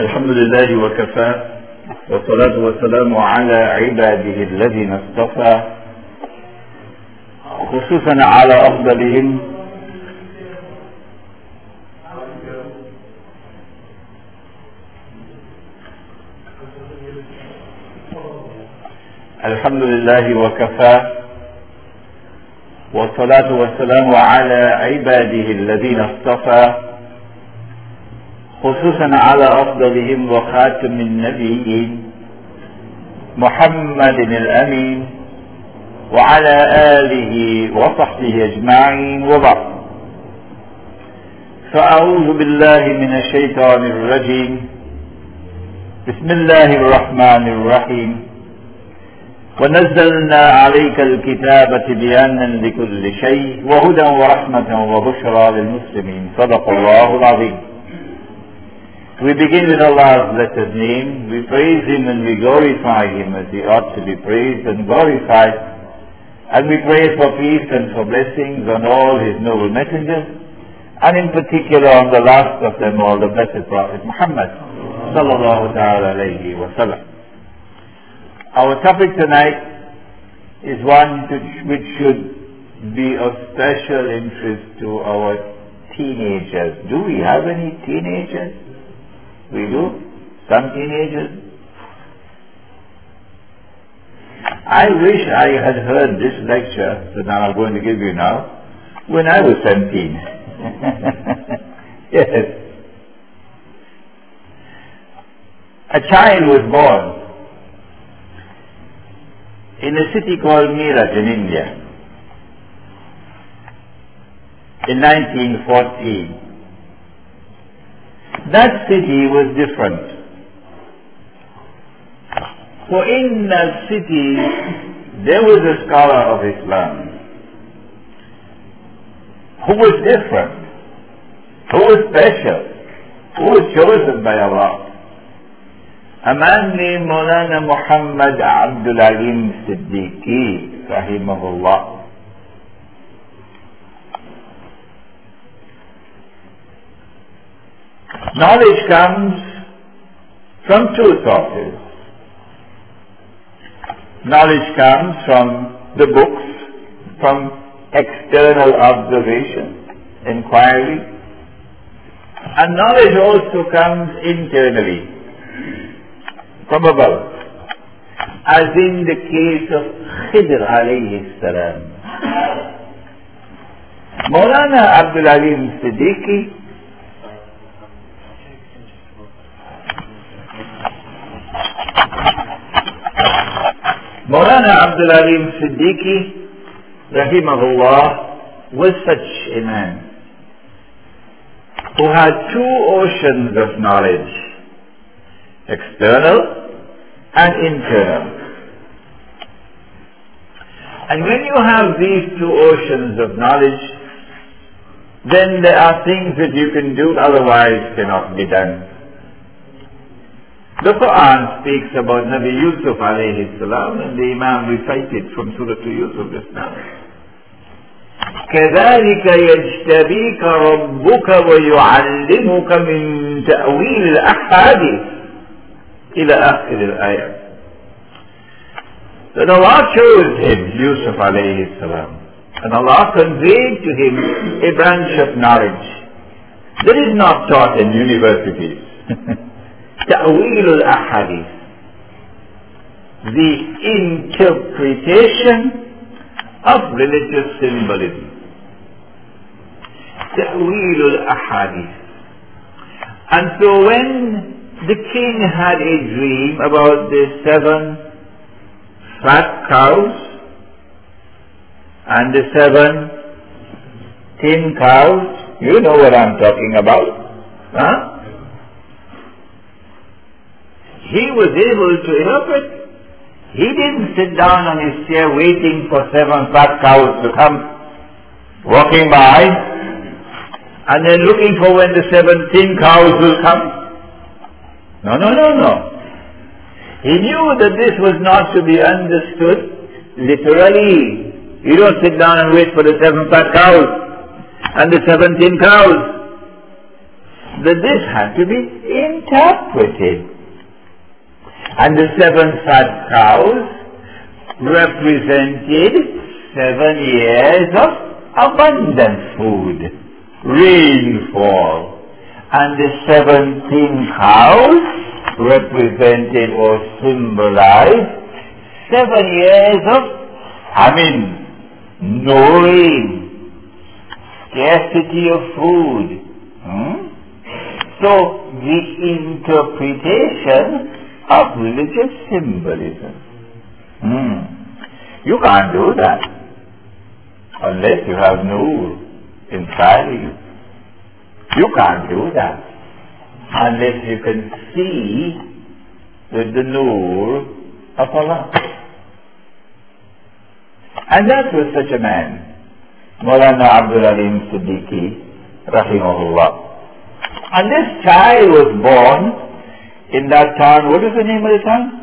الحمد لله وكفى والصلاة والسلام على عباده الذين اصطفى خصوصا على أفضلهم الحمد لله وكفى والصلاة والسلام على عباده الذين اصطفى خصوصا على أفضلهم وخاتم النبيين محمد الأمين وعلى آله وصحبه أجمعين وبعد. فأعوذ بالله من الشيطان الرجيم. بسم الله الرحمن الرحيم. ونزلنا عليك الكتاب تبيانا لكل شيء وهدى ورحمة وبشرى للمسلمين. صدق الله العظيم. We begin with Allah's blessed name. We praise Him and we glorify Him as He ought to be praised and glorified. And we pray for peace and for blessings on all His noble messengers, and in particular on the last of them all, the blessed Prophet Muhammad sallallahu ta'ala alayhi wa sallam. Our topic tonight is one which should be of special interest to our teenagers. Do we have any teenagers? We do? Some teenagers? I wish I had heard this lecture that I'm going to give you now when I was 17. Yes. A child was born in a city called Meerut in India in 1914. That city was different. For in that city there was a scholar of Islam who was different, who was special, who was chosen by Allah. A man named Maulana Muhammad Abdul Alim Siddiqui rahimahullah. Knowledge comes from two sources. Knowledge comes from the books, from external observation, inquiry, and knowledge also comes internally, from above, as in the case of Khidr alayhi salam. Maulana Abdul Alim Siddiqui Abdul Alim Siddiqui rahimahullah was such a man who had two oceans of knowledge, external and internal. And when you have these two oceans of knowledge, then there are things that you can do otherwise cannot be done. The Quran speaks about Nabi Yusuf alayhi salam, and the Imam recited from Surah Yusuf just now. كذلك يجتبيك ربك ويعلمك من تأويل الأحاديث إلى آخر الآية. Then Allah chose him, Yusuf alayhi salam, and Allah conveyed to him a branch of knowledge that is not taught in universities. تأويل الأحاديث, the interpretation of religious symbolism. تأويل الأحاديث. And so when the king had a dream about the 7 fat cows and the 7 thin cows, you know what I'm talking about, huh? He was able to interpret. He didn't sit down on his chair waiting for 7 fat cows to come walking by and then looking for when the 7 thin cows will come. No. He knew that this was not to be understood literally. You don't sit down and wait for the 7 fat cows and the 7 thin cows. that this had to be interpreted. And the 7 fat cows represented 7 years of abundant food, rainfall. And the 17 cows represented or symbolized 7 years of famine, no rain, scarcity of food. So the interpretation of religious symbolism. You can't do that unless you have Noor inside you. You can't do that unless you can see with the Noor of Allah. And that was such a man, Maulana Abdul Alim Siddiqui, rahimahullah. And this child was born in that town. What is the name of the town?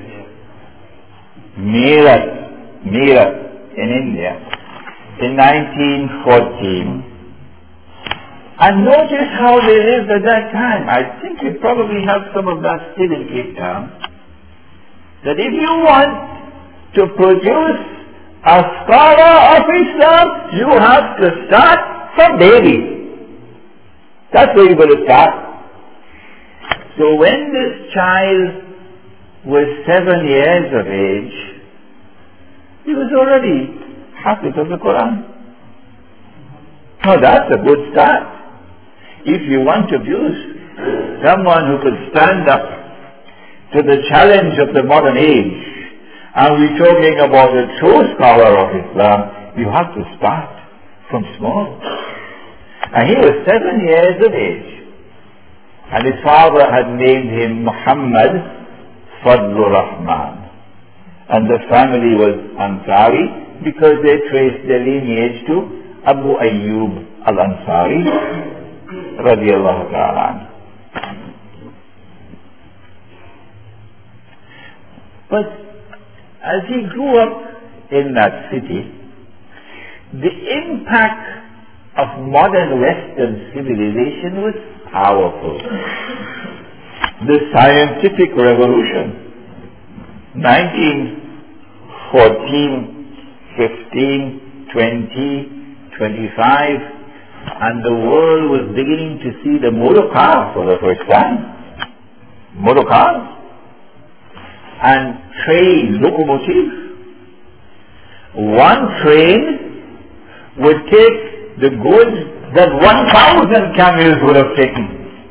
Meerut in India in 1914. And notice how they lived at that time. I think we probably have some of that still in Cape Town. That if you want to produce a scholar of Islam, you have to start from baby. That's where you're going to start. So when this child was 7 years of age, he was already Hafiz of the Quran. Now that's a good start. If you want to produce someone who could stand up to the challenge of the modern age, and we're talking about a true scholar of Islam, you have to start from small. And he was 7 years of age. And his father had named him Muhammad Fadlur Rahman. And the family was Ansari because they traced their lineage to Abu Ayyub al-Ansari radiyallahu ta'ala. But as he grew up in that city, the impact of modern Western civilization was powerful. The scientific revolution, 1914, 15, 20, 25, and the world was beginning to see the motor car for the first time. Motor cars and train, locomotives. One train would take the goods that 1,000 camels would have taken.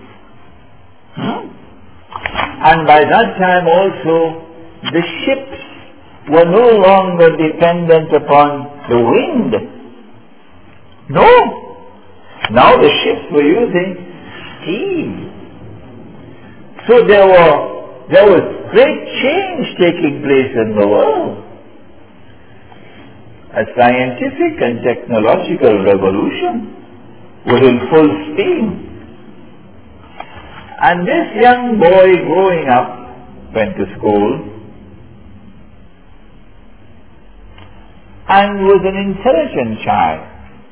And by that time also, the ships were no longer dependent upon the wind. No. Now the ships were using steam. So there was great change taking place in the world. A scientific and technological revolution was in full steam. And this young boy growing up went to school and was an intelligent child.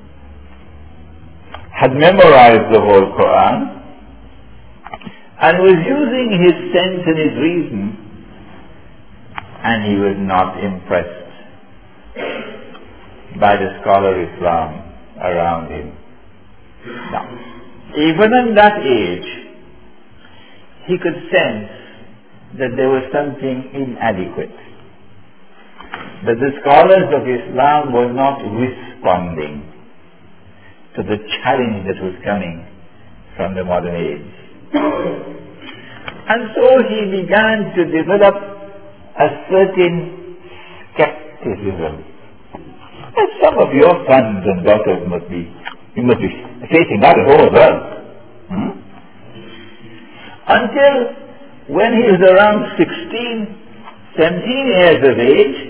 Had memorized the whole Quran and was using his sense and his reason, and he was not impressed by the scholar Islam around him. Now, even in that age, he could sense that there was something inadequate, that the scholars of Islam were not responding to the challenge that was coming from the modern age. And so he began to develop a certain skepticism. And some of your sons and daughters must be facing that at home as well. Until when he was around 16, 17 years of age,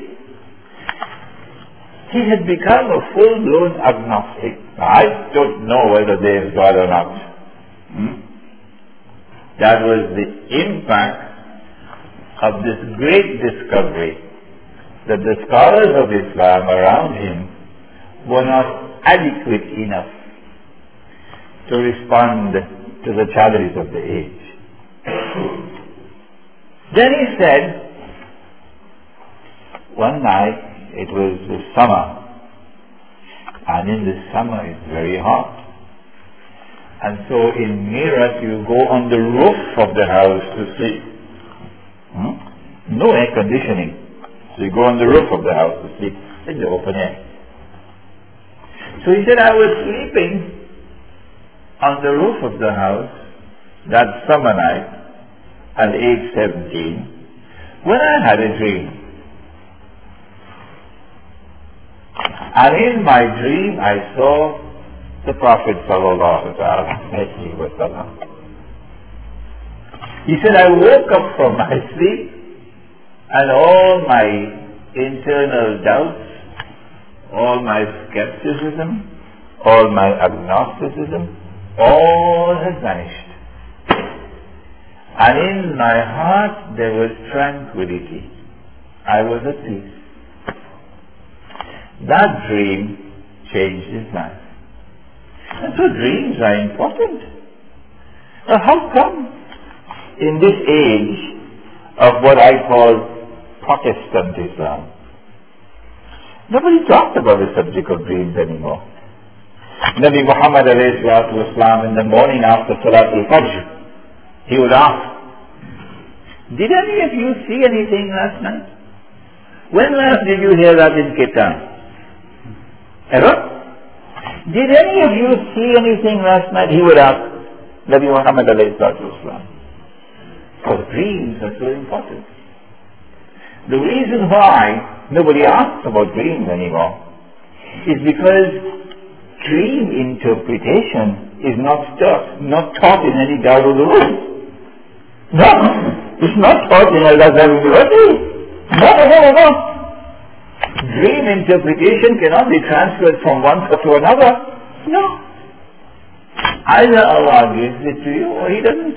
he had become a full-blown agnostic. I don't know whether there is God or not. That was the impact of this great discovery, that the scholars of Islam around him were not adequate enough to respond to the chowdhuries of the age. Then he said, one night, it was the summer, and in the summer it's very hot. And so in Meerut you go on the roof of the house to sleep. No air conditioning. So you go on the roof of the house to sleep in the open air. So he said, I was sleeping on the roof of the house that summer night at age 17 when I had a dream. And in my dream I saw the Prophet sallallahu alaihi wasallam. He said, I woke up from my sleep and all my internal doubts, all my skepticism, all my agnosticism, all has vanished. And in my heart there was tranquility. I was at peace. That dream changed his life. And so dreams are important. Now how come in this age of what I call Protestant Islam, nobody talks about the subject of dreams anymore? Nabi Muhammad alayhi salatu wasalam, in the morning after Salat al-Fajr, he would ask, did any of you see anything last night? When last did you hear that in Ketan? Ever? Did any of you see anything last night? He would ask Nabi Muhammad alayhi salatu wasalam. Because dreams are so important. The reason why nobody asks about dreams anymore is because dream interpretation is not taught in any Darul Ulum. No, it's not taught in Al-Azhar University. No. Dream interpretation cannot be transferred from one to another. No. Either Allah gives it to you or He doesn't.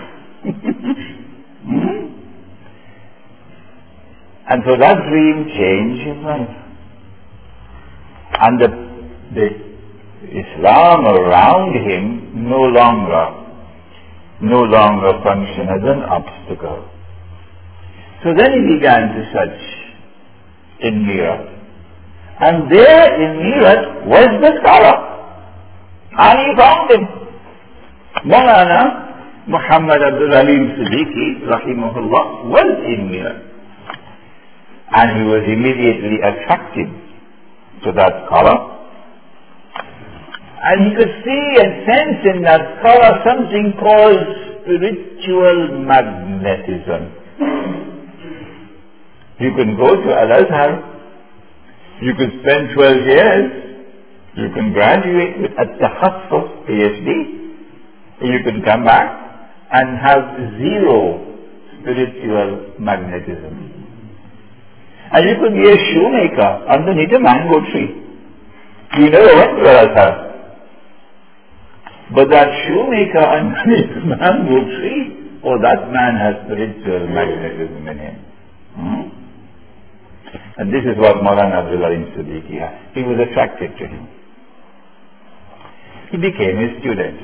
And so that dream changed his life. And the Islam around him no longer functioned as an obstacle. So then he began to search in Meerut. And there in Meerut was the scholar. And he found him. Maulana Muhammad Abdul Alim Siddiqui, rahimahullah, was in Meerut. And he was immediately attracted to that scholar. And he could see and sense in that scholar something called spiritual magnetism. You can go to Al-Azhar, you can spend 12 years, you can graduate with a takhasus, PhD, you can come back and have zero spiritual magnetism. And you could be a shoemaker underneath a mango tree. You never went to Al-Azhar. But that shoemaker underneath a mango tree, that man has spiritual magnetism in him. And this is what Maulana Abdul Alim Siddiqui had. He was attracted to him. He became his student.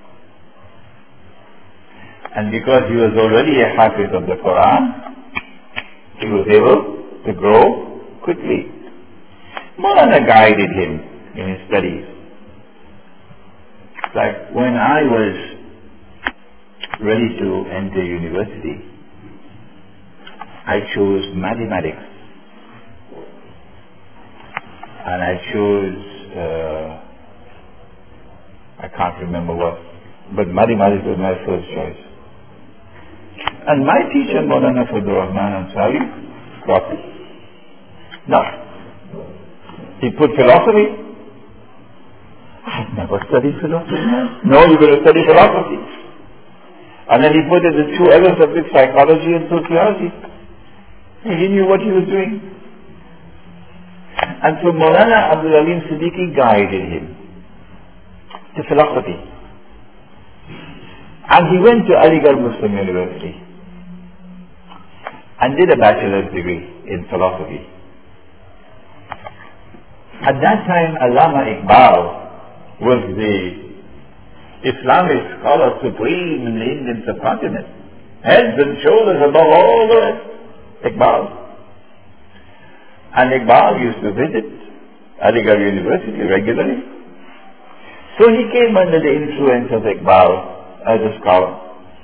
And because he was already a hafiz of the Quran, he was able to grow quickly. Maulana guided him in his studies. Like when I was ready to enter university, I chose mathematics. And I chose, I can't remember what, but mathematics was my first choice. And my teacher, Maulana Fadlur Rahman Ansari, got it. Now, he put philosophy. I've never studied philosophy. No, you're going to study philosophy. And then he put in the two other subjects, psychology and sociology. He knew what he was doing. And so Maulana Abdul Alim Siddiqui guided him to philosophy. And he went to Aligarh Muslim University and did a bachelor's degree in philosophy. At that time, Allama Iqbal was the Islamic scholar supreme in the Indian subcontinent, heads and shoulders above all the rest, Iqbal. And Iqbal used to visit Aligarh University regularly. So he came under the influence of Iqbal as a scholar.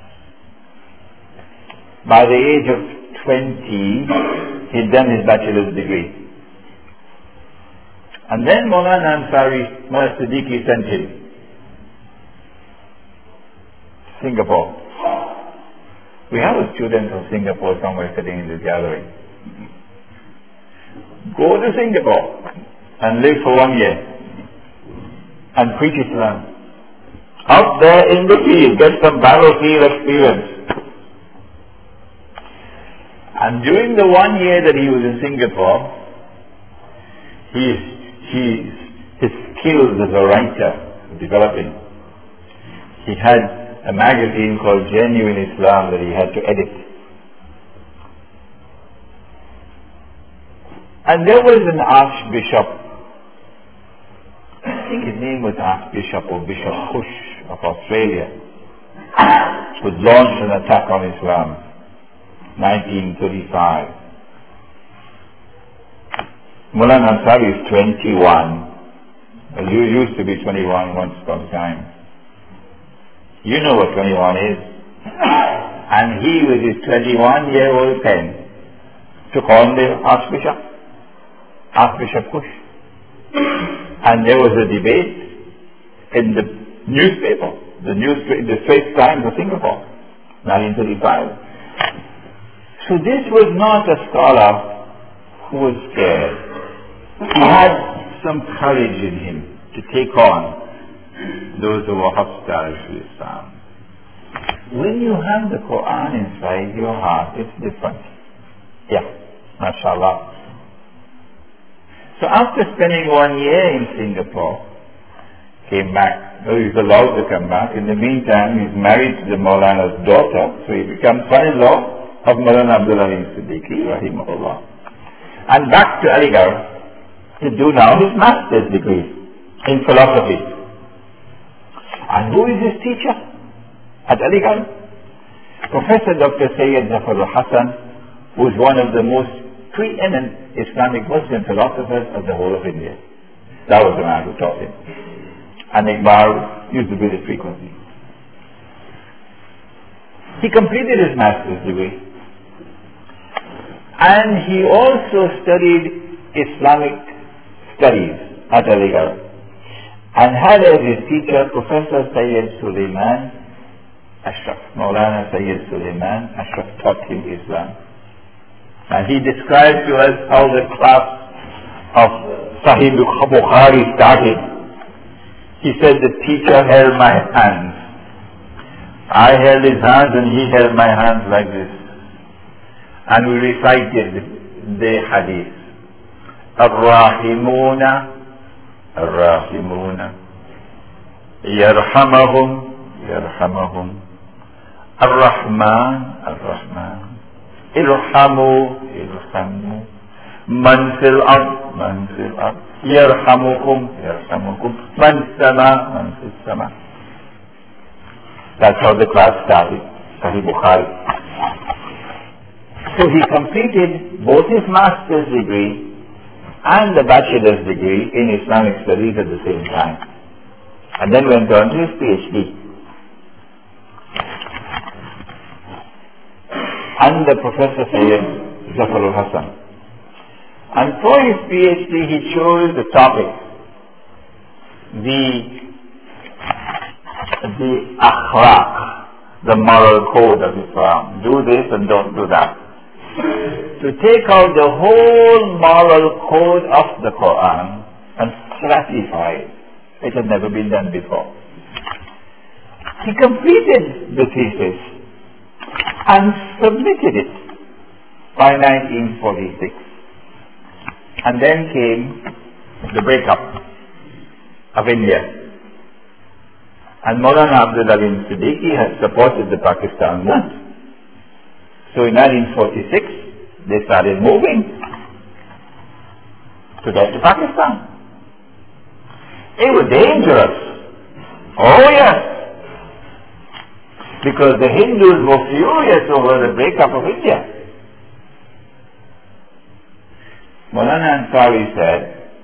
By the age of 20, he'd done his bachelor's degree. And then Maulana Ansari Mullah Siddiqui sent him Singapore. We have a student from Singapore somewhere sitting in this gallery. Go to Singapore and live for 1 year and preach Islam. Out there in the field, get some battlefield experience. And during the 1 year that he was in Singapore, his skills as a writer were developing. He had a magazine called Genuine Islam that he had to edit. And there was an archbishop, I think his name was Archbishop or Bishop Kush of Australia, who launched an attack on Islam, 1935. Mullah Ansari is 21. Well, you used to be 21 once upon a time. You know what 21 is. And he, with his 21-year-old pen, took on the Archbishop Kush. And there was a debate in the newspaper, the Straits Times of Singapore, 1935. So this was not a scholar who was scared. He had some courage in him to take on those who were hostile to Islam. When you have the Quran inside your heart, it's different. Yeah, mashallah. So after spending 1 year in Singapore, came back. So he's allowed to come back. In the meantime, he's married to the Maulana's daughter, so he becomes son-in-law of Maulana Abdul Halim Siddiqui, rahimahullah. And back to Aligarh to do now his master's degree in philosophy. And who is his teacher at Aligarh? Professor Dr. Sayyid Zafar al-Hasan, who is one of the most preeminent Islamic Muslim philosophers of the whole of India. That was the man who taught him. And Iqbal used to visit frequently. He completed his master's degree. And he also studied Islamic studies at Aligarh. And had as his teacher Professor Sayyid Sulaiman Ashraf. Maulana Sayyid Sulaiman Ashraf taught him Islam. And he described to us how the class of Sahih Bukhari started. He said the teacher held my hands. I held his hands and he held my hands like this. And we recited the hadith. Ar-Rahimuna, Ar-Rahimuna, Yarhamahum, Yarhamahum, Ar-Rahman, Ar-Rahman. Irhamu, irhamu, man fil ard, man fil ard, yarhamukum, yarhamukum, man sama, man fil sama. That's how the class started, Sahih Bukhari. So he completed both his master's degree and the bachelor's degree in Islamic studies at the same time. And then went on to his PhD. Under Professor Sayyid Zafar al-Hasan. And for his PhD he chose the topic, the akhlaq, the moral code of Islam. Do this and don't do that. To take out the whole moral code of the Quran and classify it. It had never been done before. He completed the thesis and submitted it by 1946. And then came the breakup of India. And Maulana Abdul Halim Siddiqui had supported the Pakistan movement. So in 1946, they started moving to get to Pakistan. It was dangerous. Oh yes. because the Hindus were furious over the breakup of India. Maulana Ansari said,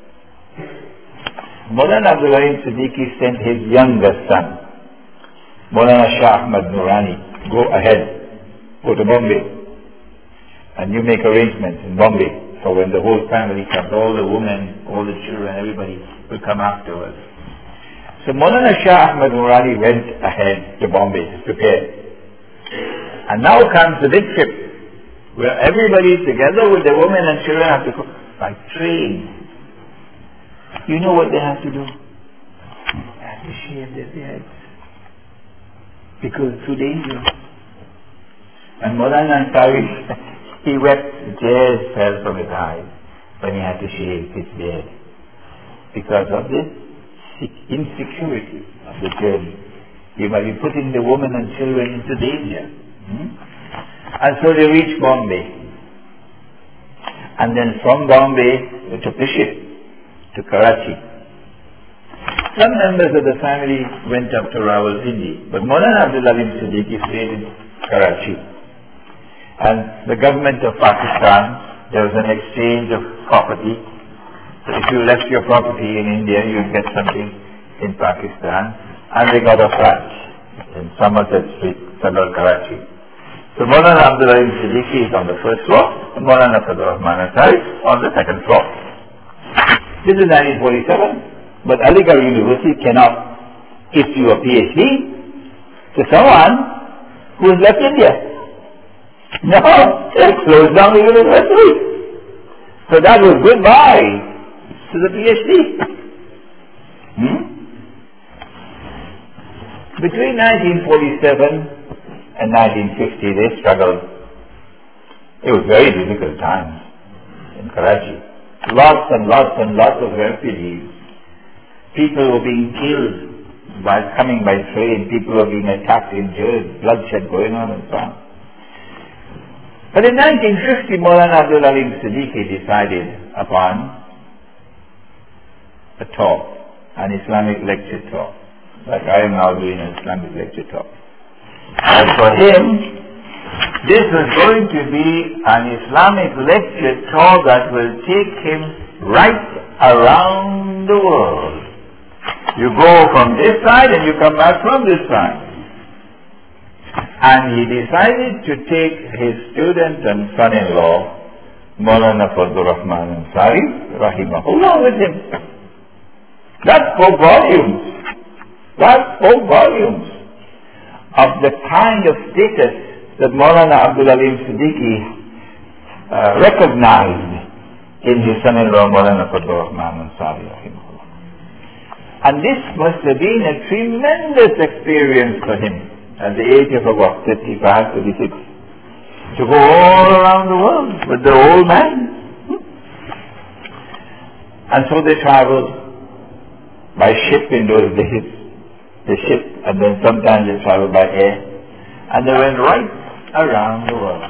Maulana Abdul Halim Siddiqui sent his youngest son, Maulana Shah Ahmad Nurani, go ahead, go to Bombay, and you make arrangements in Bombay. So when the whole family comes, all the women, all the children, everybody will come afterwards. So Maulana Shah Ahmad Nurani went ahead to Bombay, prepared. And now comes the big trip, where everybody together with the women and children have to go by train. You know what they have to do? They have to shave their beards, because it's too dangerous. And Maulana Ansari, he wept, tears fell from his eyes when he had to shave his beard, because of this insecurity of the journey. You might be putting the women and children into danger. And so they reached Bombay. And then from Bombay, they took the ship to Karachi. Some members of the family went up to Rawalpindi, but Maulana Abdul Halim Siddiqui stayed in Karachi. And the government of Pakistan, there was an exchange of property. So if you left your property in India, you'd get something in Pakistan. And they got a flat in Somerset Street, Sadar, Karachi. So Maulana Abdul Halim Siddiqui is on the first floor, and Maulana Fazlur Rahman Ansari on the second floor. This is 1947, but Aligarh University cannot issue a PhD to someone who has left India. No, they closed down the university. So that was goodbye to the PhD. Between 1947 and 1950, they struggled. It was very difficult times in Karachi. Lots and lots and lots of refugees. People were being killed while coming by train. People were being attacked, injured, bloodshed going on and so on. But in 1950, Maulana Abdul Halim Siddiqui decided upon a talk, an Islamic lecture talk, like I am now doing an Islamic lecture talk. And for him, this was going to be an Islamic lecture talk that will take him right around the world. You go from this side and you come back from this side. And he decided to take his student and son-in-law, Maulana Fazlur Rahman Ansari, rahimahullah, with him. That spoke volumes. That spoke volumes of the kind of status that Maulana Abdul Halim Siddiqui recognized in his son-in-law, Maulana Fazlur Rahman Ansari, rahimahullah. And this must have been a tremendous experience for him at the age of about 35, 36, to go all around the world with the old man. And so they traveled by ship in those days, the ship, and then sometimes they traveled by air, and they went right around the world.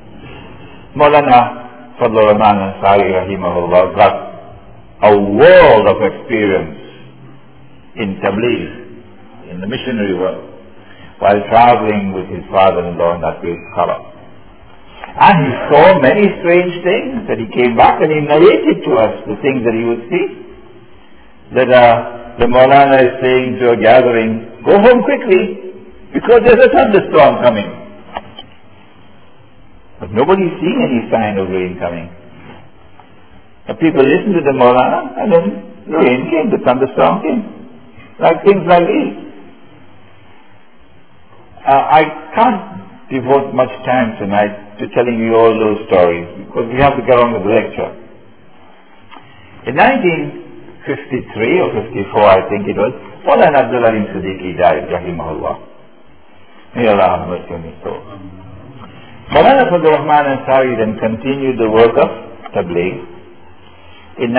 Maulana Fazlur Rahman Ansari rahimahullah got a world of experience in Tabligh, in the missionary world, while traveling with his father-in-law in that great scholar. And he saw many strange things that he came back and he narrated to us the things that he would see. That the Maulana is saying to a gathering, go home quickly because there's a thunderstorm coming. But nobody's seeing any sign of rain coming. The people listened to the Maulana and then the rain came, the thunderstorm came. Like things like these. I can't devote much time tonight to telling you all those stories because we have to get on with the lecture. In 1953 or 54, I think it was, Maulana Abdul Halim Siddiqui died, rahimahullah. May Allah have mercy on his soul. Maulana Fazlur Rahman Ansari then continued the work of Tabligh. In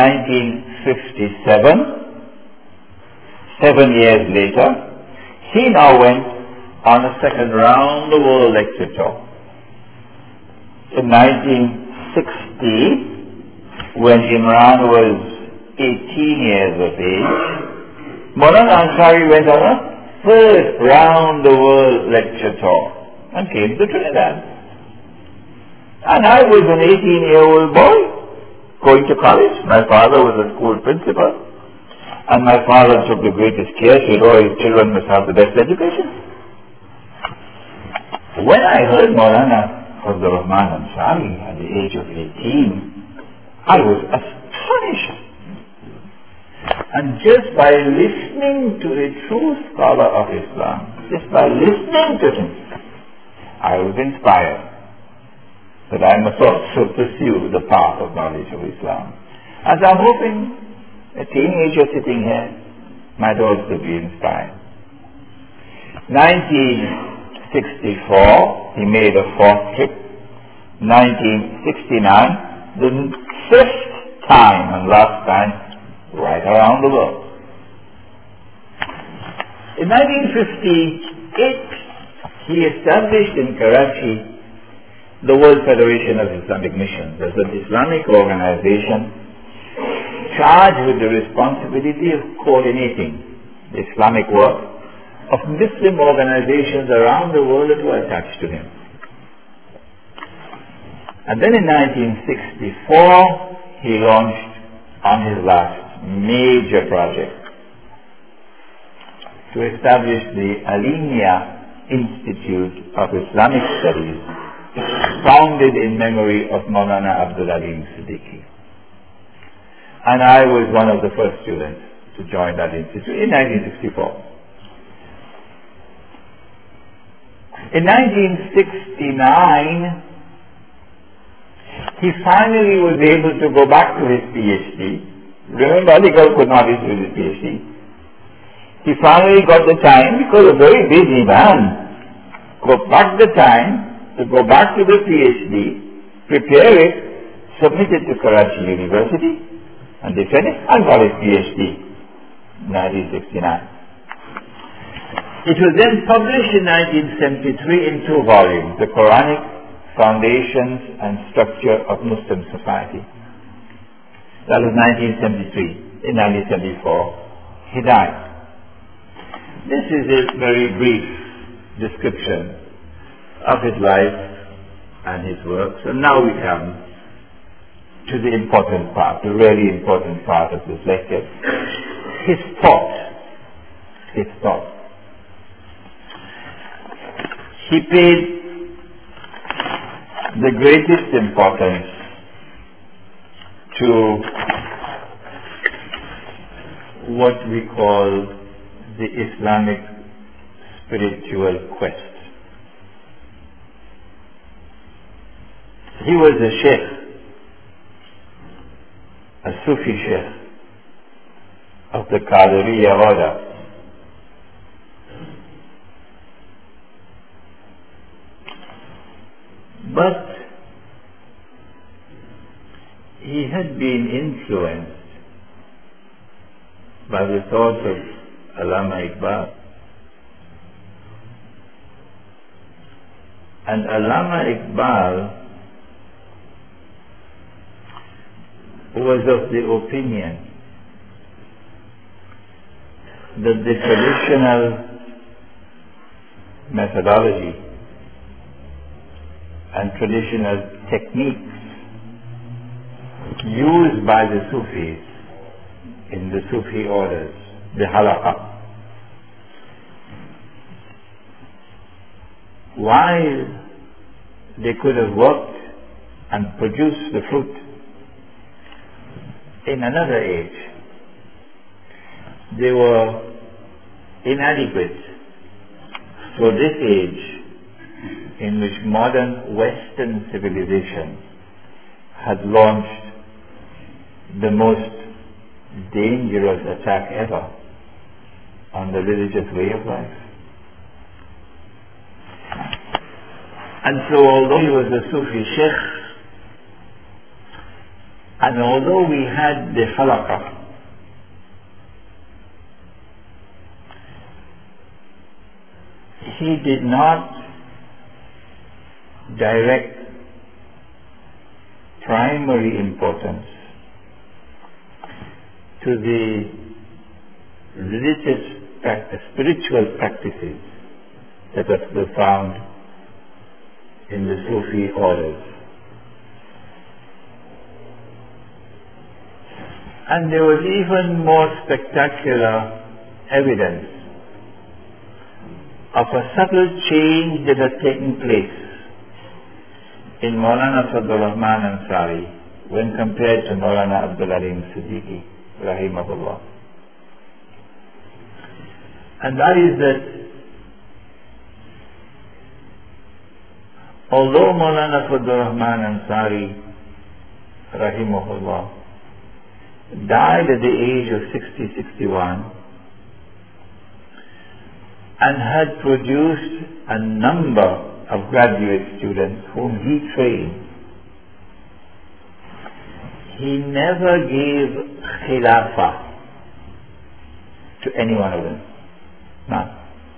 1957, 7 years later, he now went on a second round the world lecture tour. In 1960, when Imran was 18 years of age, Maulana Ansari went on a first round the world lecture tour and came to Trinidad. And I was an 18-year-old boy going to college. My father was a school principal. And my father took the greatest care to ensure his children must have the best education. When I heard Maulana Fazlur Rahman Ansari at the age of 18, I was astonished. And just by listening to a true scholar of Islam, just by listening to him, I was inspired that I must also pursue the path of knowledge of Islam. As I'm hoping a teenager sitting here might also be inspired. 1964, he made a fourth trip. 1969, the fifth time and last time, right around the world. In 1958, he established in Karachi the World Federation of Islamic Missions as an Islamic organization charged with the responsibility of coordinating the Islamic work of Muslim organizations around the world that were attached to him. And then in 1964, he launched on his last major project to establish the Alenia Institute of Islamic Studies, founded in memory of Maulana Abdul Alim Siddiqui. And I was one of the first students to join that institute in 1964. In 1969, he finally was able to go back to his PhD. Remember, Ali Girl could not do his PhD. He finally got the time, because a very busy man, got the time to go back to the PhD, prepare it, submit it to Karachi University, and defend it, and got his PhD in 1969. It was then published in 1973 in 2 volumes, The Quranic Foundations and Structure of Muslim Society. That was 1973. In 1974, he died. This is a very brief description of his life and his works. And now we come to the important part, the really important part of this lecture. His thought. His thought. He paid the greatest importance to what we call the Islamic spiritual quest. He was a sheikh, a Sufi sheikh of the Qadiriya order. But he had been influenced by the thoughts of Allama Iqbal. And Allama Iqbal was of the opinion that the traditional methodology and traditional techniques used by the Sufis in the Sufi orders, the halaqah, while they could have worked and produced the fruit in another age, they were inadequate for this age in which modern Western civilization had launched the most dangerous attack ever on the religious way of life. And so although he was a Sufi sheikh, and although we had the halaqah, he did not direct primary importance to the religious spiritual practices that were found in the Sufi orders. And there was even more spectacular evidence of a subtle change that had taken place in Maulana Fadlur Rahman Ansari when compared to Maulana Abdul Alim Siddiqui, rahimahullah. And that is that although Maulana Fadlur Rahman Ansari, rahimahullah, died at the age of 60-61 and had produced a number of graduate students whom he trained, he never gave khilafah to any one of them. None.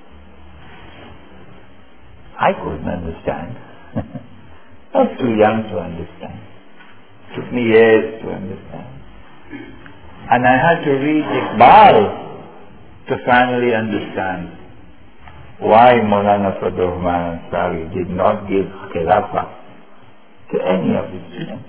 I couldn't understand. I was too young to understand. It took me years to understand. And I had to read Iqbal to finally understand why Maulana Fadlur Rahman Ansari did not give khilafah to any of his students.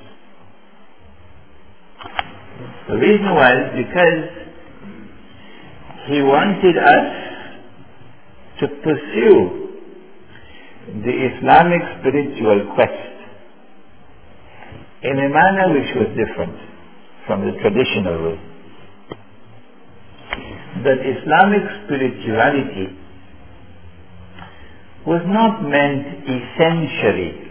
The reason was because he wanted us to pursue the Islamic spiritual quest in a manner which was different from the traditional way. That Islamic spirituality was not meant essentially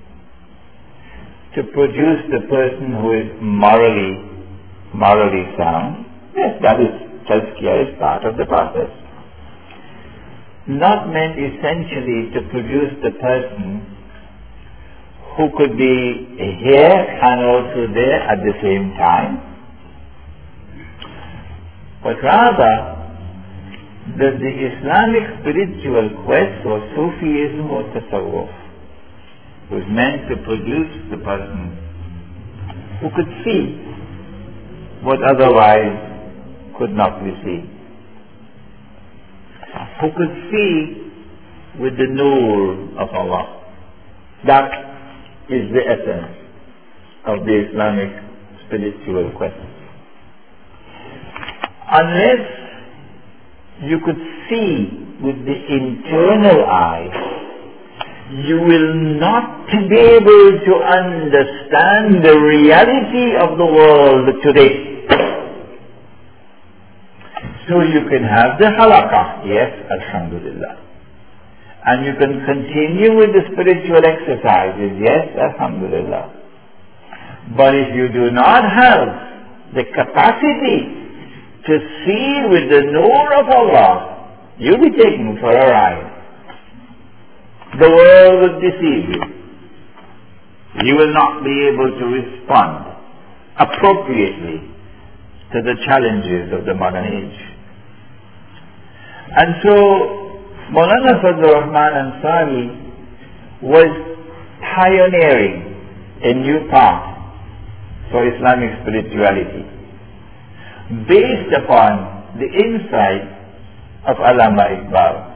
to produce the person who is morally sound. Yes, that is, tazkiyah is part of the process. Not meant essentially to produce the person who could be here and also there at the same time, but rather that the Islamic spiritual quest or Sufism or Tasawwuf was meant to produce the person who could see what otherwise could not be seen, who could see with the nur of Allah. That is the essence of the Islamic spiritual quest. Unless you could see with the internal eye, you will not be able to understand the reality of the world today. So you can have the halaqah, yes, alhamdulillah. And you can continue with the spiritual exercises, yes, alhamdulillah. But if you do not have the capacity to see with the nur of Allah, you'll be taken for a ride. The world will deceive you. You will not be able to respond appropriately to the challenges of the modern age. And so, Maulana Fadlur Rahman Ansari was pioneering a new path for Islamic spirituality, based upon the insight of Allama Iqbal.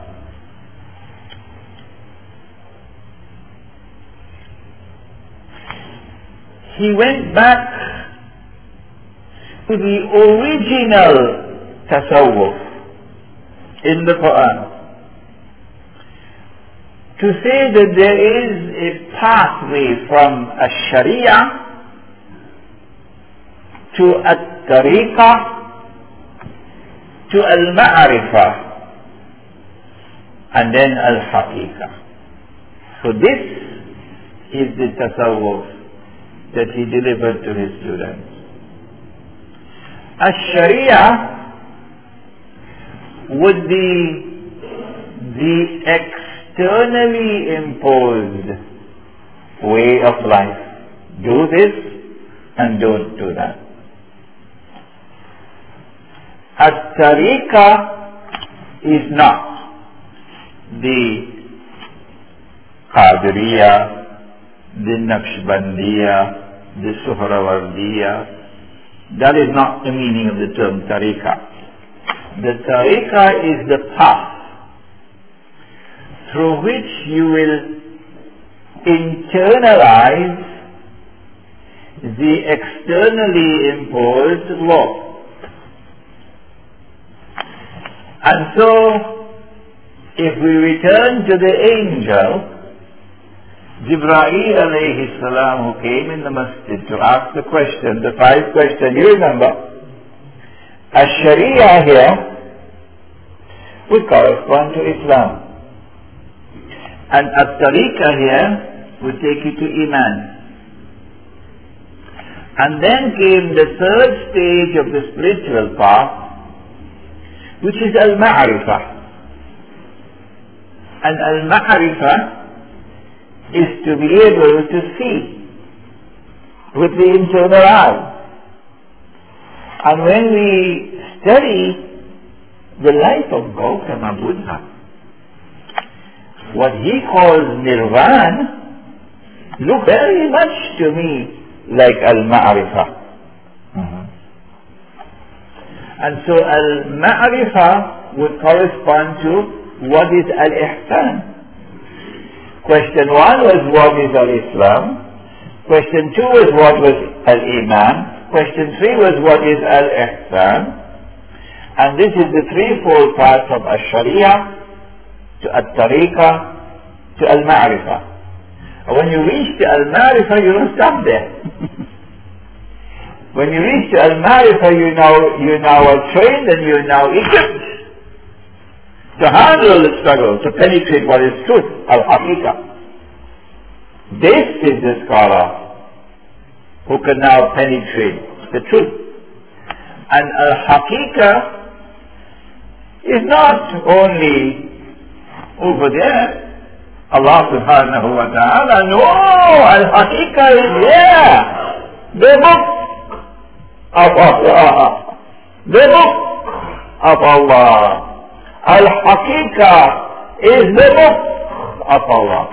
He went back to the original tasawwuf in the Quran to say that there is a pathway from a-Sharia to a-Tariqah to al-Ma'arifah and then al-Haqiqah. So this is the tasawwuf that he delivered to his students. Ash-Sharia would be the externally imposed way of life. Do this and don't do that. At-Tariqah is not the Qadiriyah, the Naqshbandiyah, the Suhrawardiyah. That is not the meaning of the term Tariqah. The tariqah is the path through which you will internalize the externally imposed law. And so, if we return to the angel, Jibreel alayhi salam, who came in the masjid to ask the question, the 5 questions, you remember, Sharia here would correspond to Islam. And At-Tariqah here would take you to Iman. And then came the 3rd stage of the spiritual path, which is Al-Ma'rifah. And Al-Ma'rifah is to be able to see with the internal eye. And when we study the life of Gautama Buddha, what he calls Nirvana look very much to me like Al-Ma'rifah. And so Al-Ma'rifah would correspond to what is Al-Ihsan. Question 1 was what is Al-Islam. Question 2 was what was Al-Iman. Question 3 was what is Al-Ihsan. And this is the threefold path from Al-Sharia to Al-Tariqah to Al-Ma'rifah. And when you reach to Al-Ma'rifah, you don't stop there. When you reach to Al-Ma'rifah, you now are trained and you are now equipped to handle the struggle, to penetrate what is truth, Al-Haqiqah. This is the scholar who can now penetrate the truth. And Al-Haqiqah is not only over there, Allah subhanahu wa ta'ala. No, Al-Haqiqah is here. The book of Allah. The book of Allah. Al-Haqiqah is the book of Allah.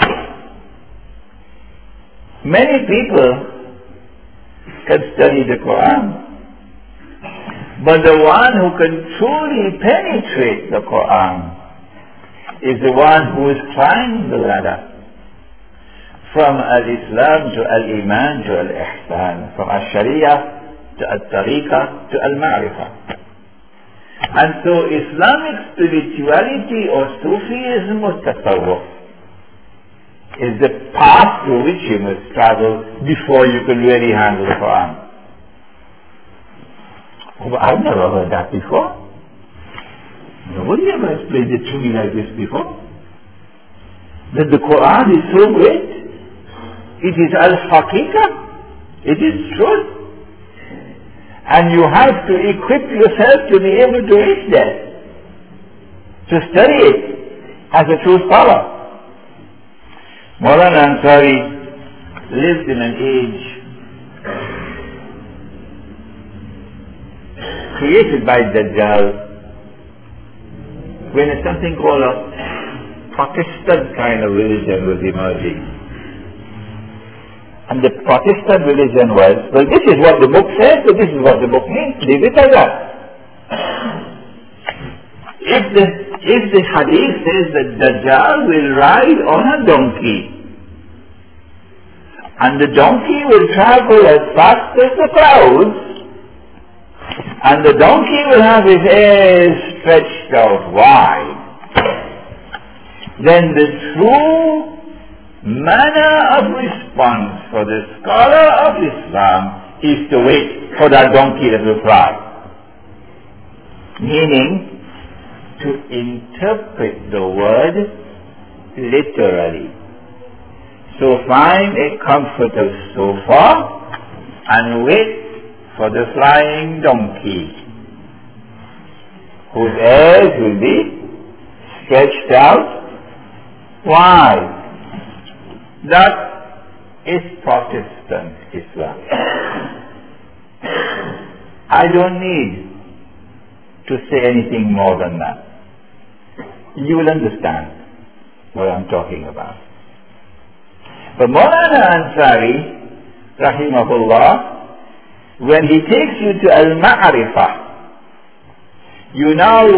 Many people can study the Quran, but the one who can truly penetrate the Quran is the one who is climbing the ladder from Al-Islam to Al-Iman to Al-Ihsan, from Al-Sharia to Al-Tariqah to Al-Ma'rifah. And so Islamic spirituality or Sufism or Tasawwuf is the path through which you must travel before you can really handle the Quran. Oh, I've never heard that before. Nobody ever explained it to me like this before. That the Quran is so great. It is Al-Haqiqah. It is truth. And you have to equip yourself to be able to reach there. To study it as a true scholar. Maulana Ansari lived in an age created by Dajjal, when something called a Protestant kind of religion was emerging. And the Protestant religion was, well, this is what the book says, so this is what the book means. Leave it like that. If the hadith says that Dajjal will ride on a donkey, and the donkey will travel as fast as the clouds, and the donkey will have his ears stretched out wide, then the true manner of response for the scholar of Islam is to wait for that donkey that will fly. Meaning, to interpret the word literally. So find a comfortable sofa and wait for the flying donkey, whose ears will be stretched out wide. That is Protestant Islam. I don't need to say anything more than that. You will understand what I'm talking about. But Maulana Ansari, rahimahullah, when he takes you to Al-Ma'rifah, You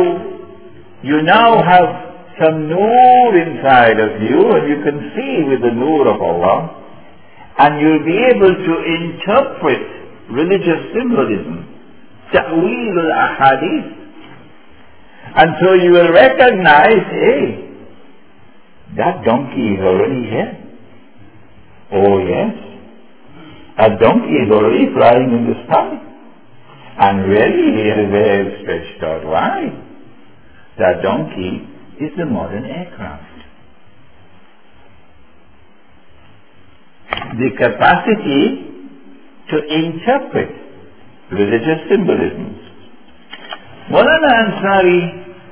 now have some nur inside of you, and you can see with the nur of Allah, and you'll be able to interpret religious symbolism, ta'weel al-ahadith. And so you will recognize, hey, that donkey is already here. Oh yes, a donkey is already flying in the sky. And really he has a very stretched out wide. That donkey is the modern aircraft. The capacity to interpret religious symbolisms. Maulana Ansari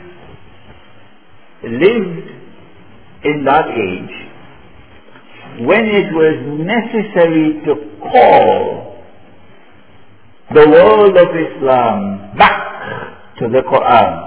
lived in that age when it was necessary to call the world of Islam back to the Quran.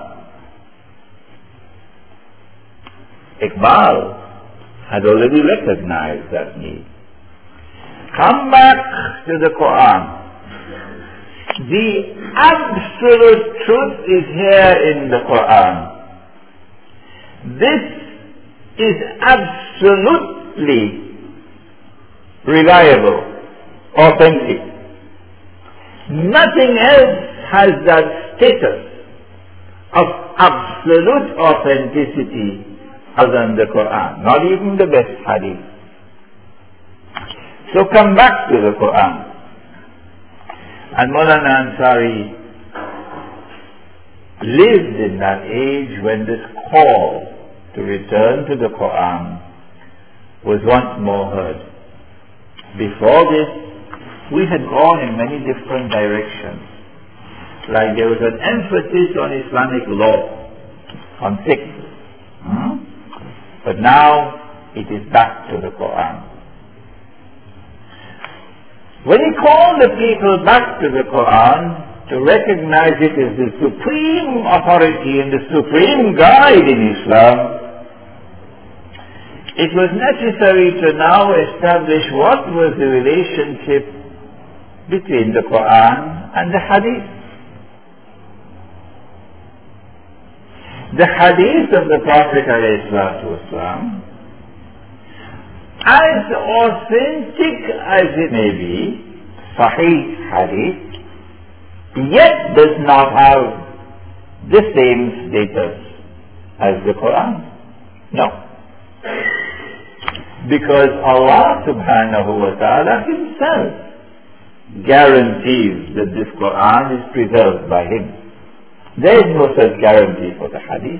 Iqbal had already recognized that need. Come back to the Quran. The absolute truth is here in the Quran. This is absolutely reliable, authentic. Nothing else has that status of absolute authenticity other than the Quran, not even the best hadith. So come back to the Quran. And Maulana Ansari lived in that age when this call to return to the Quran was once more heard. Before this, we had gone in many different directions. Like there was an emphasis on Islamic law, on fiqh. But now it is back to the Quran. When he called the people back to the Quran to recognize it as the supreme authority and the supreme guide in Islam, it was necessary to now establish what was the relationship between the Quran and the Hadith. The Hadith of the Prophet ﷺ, as authentic as it may be, Sahih Hadith, yet does not have the same status as the Quran. No. Because Allah subhanahu wa ta'ala himself guarantees that this Quran is preserved by him. There is no such guarantee for the Hadith.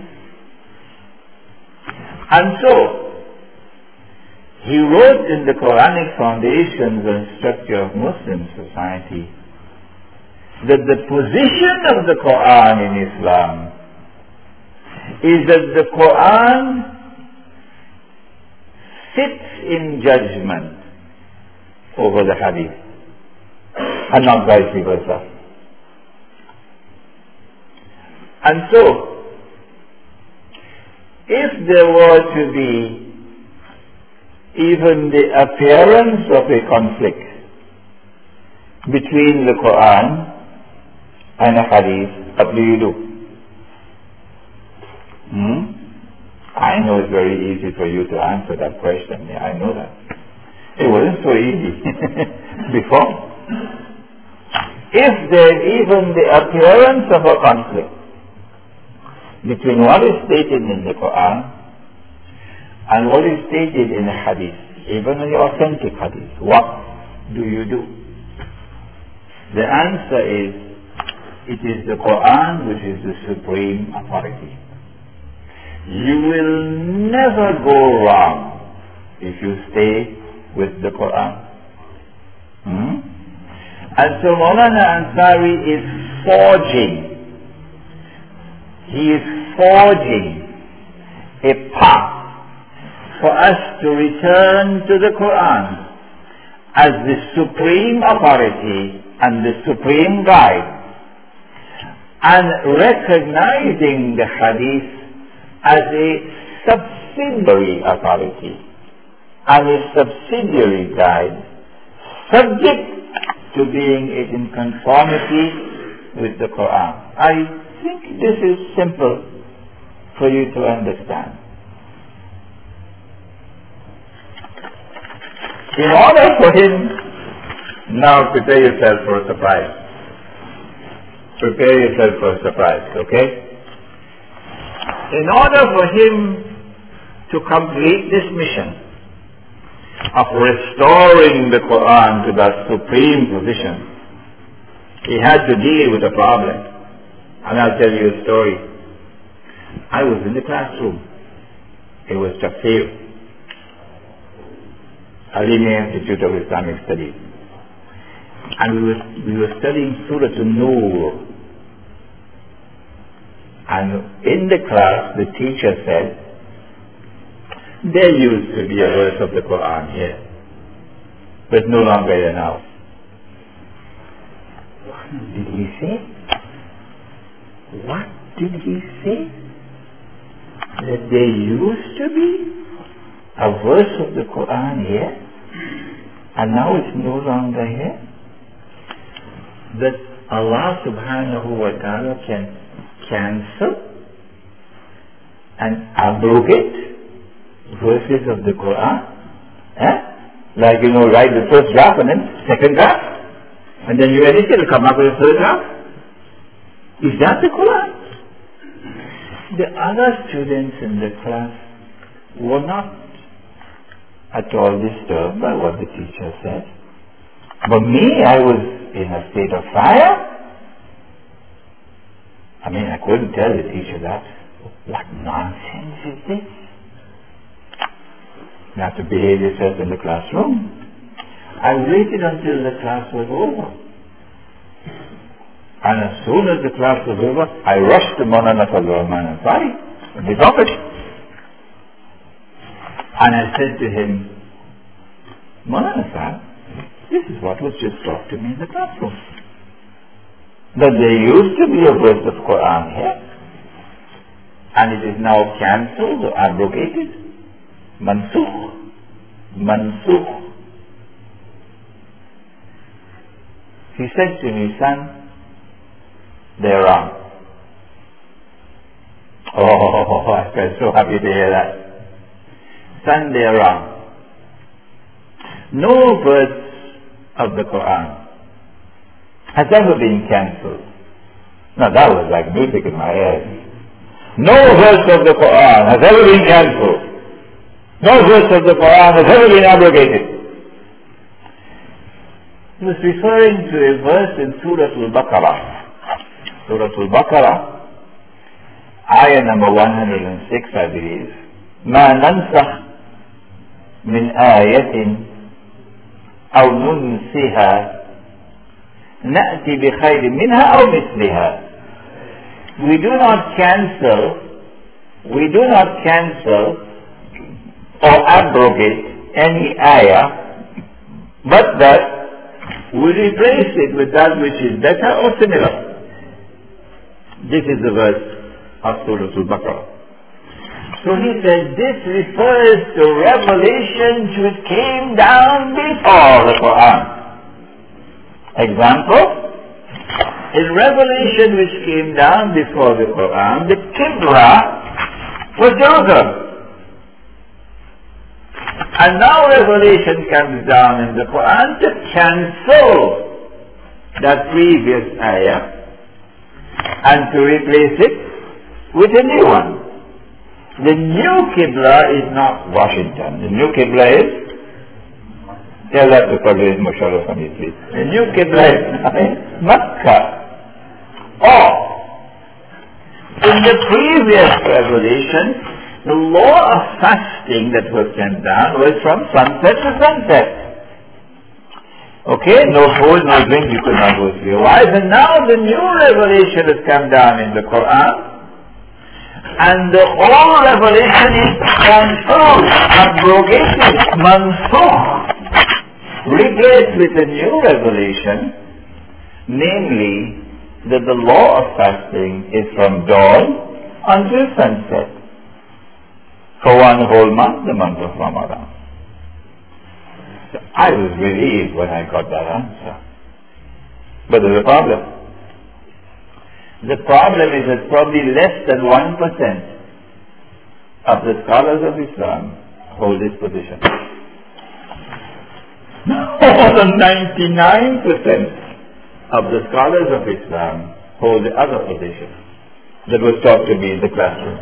And so, he wrote in the Quranic foundations and structure of Muslim society that the position of the Quran in Islam is that the Quran sits in judgment over the Hadith and not vice versa. And so, if there were to be even the appearance of a conflict between the Quran and a Hadith, what do you do? I know it's very easy for you to answer that question. Yeah, I know that. It wasn't so easy before. If there is even the appearance of a conflict between what is stated in the Quran and what is stated in the Hadith, even in the authentic Hadith, what do you do? The answer is, it is the Quran which is the supreme authority. You will never go wrong if you stay with the Quran. And so Maulana Ansari is forging a path for us to return to the Quran as the supreme authority and the supreme guide, and recognizing the Hadith as a subsidiary authority and a subsidiary guide, subject to being in conformity with the Quran. I think this is simple for you to understand. In order for him, now prepare yourself for a surprise. Prepare yourself for a surprise, okay? In order for him to complete this mission of restoring the Quran to that supreme position, he had to deal with a problem. And I'll tell you a story. I was in the classroom. It was Tafsir, Alimi Institute of Islamic Studies. And we were studying Surah An-Nur. And in the class, the teacher said, there used to be a verse of the Quran here, but no longer here now. What did he say? What did he say? That there used to be a verse of the Quran here, and now it's no longer here? That Allah subhanahu wa ta'ala can cancel and abrogate verses of the Quran. Like, write the first draft and then second draft, and then you edit it and come up with a third draft. Is that the Quran? The other students in the class were not at all disturbed by what the teacher said. But me, I was in a state of fire. I mean, I couldn't tell the teacher that. What nonsense is this? You have to behave yourself in the classroom. I waited until the class was over. And as soon as the class was over, I rushed to Maulana Fazlur Rahman Ansari in his office. And I said to him, Maulana Sahib, this is what was just taught to me in the classroom. That there used to be a verse of Quran here, and it is now cancelled or abrogated. Mansukh. Mansukh. He said to me, son, they're wrong. Oh, I felt so happy to hear that. Son, they're wrong. No verse of the Quran has ever been cancelled. Now that was like music in my ears. No verse of the Quran has ever been cancelled. No verse of the Quran has ever been abrogated. He was referring to a verse in Surah Al-Baqarah. Surah Al-Baqarah, ayah number 106, I believe. مَا نَنْسَخْ مِنْ آيَةٍ أَوْ نُنْسِهَا نأتي بخير منها أو مثلها. We do not cancel or abrogate any ayah, but that we replace it with that which is better or similar. This is the verse of Surah Al-Baqarah. So he said this refers to revelations which came down before the Quran. Example, in revelation which came down before the Quran, the Qibla was Jerusalem. And now revelation comes down in the Quran to cancel that previous ayah and to replace it with a new one. The new Qibla is not Washington. The new Qibla is, tell that to Fadil Musharraf on his feet. The new Qibla is Makkah. Or, in the previous revelation, the law of fasting that was sent down was from sunset to sunset. Okay, no food, no drink, you could not go to your wives. And now the new revelation has come down in the Quran. And the old revelation is cancelled, abrogated, mansukh, replaced with a new revelation, namely that the law of fasting is from dawn until sunset for one whole month, the month of Ramadan. So I was relieved when I got that answer. But there's a problem. The problem is that probably less than 1% of the scholars of Islam hold this position. More than 99% of the scholars of Islam hold the other position that was taught to me in the classroom.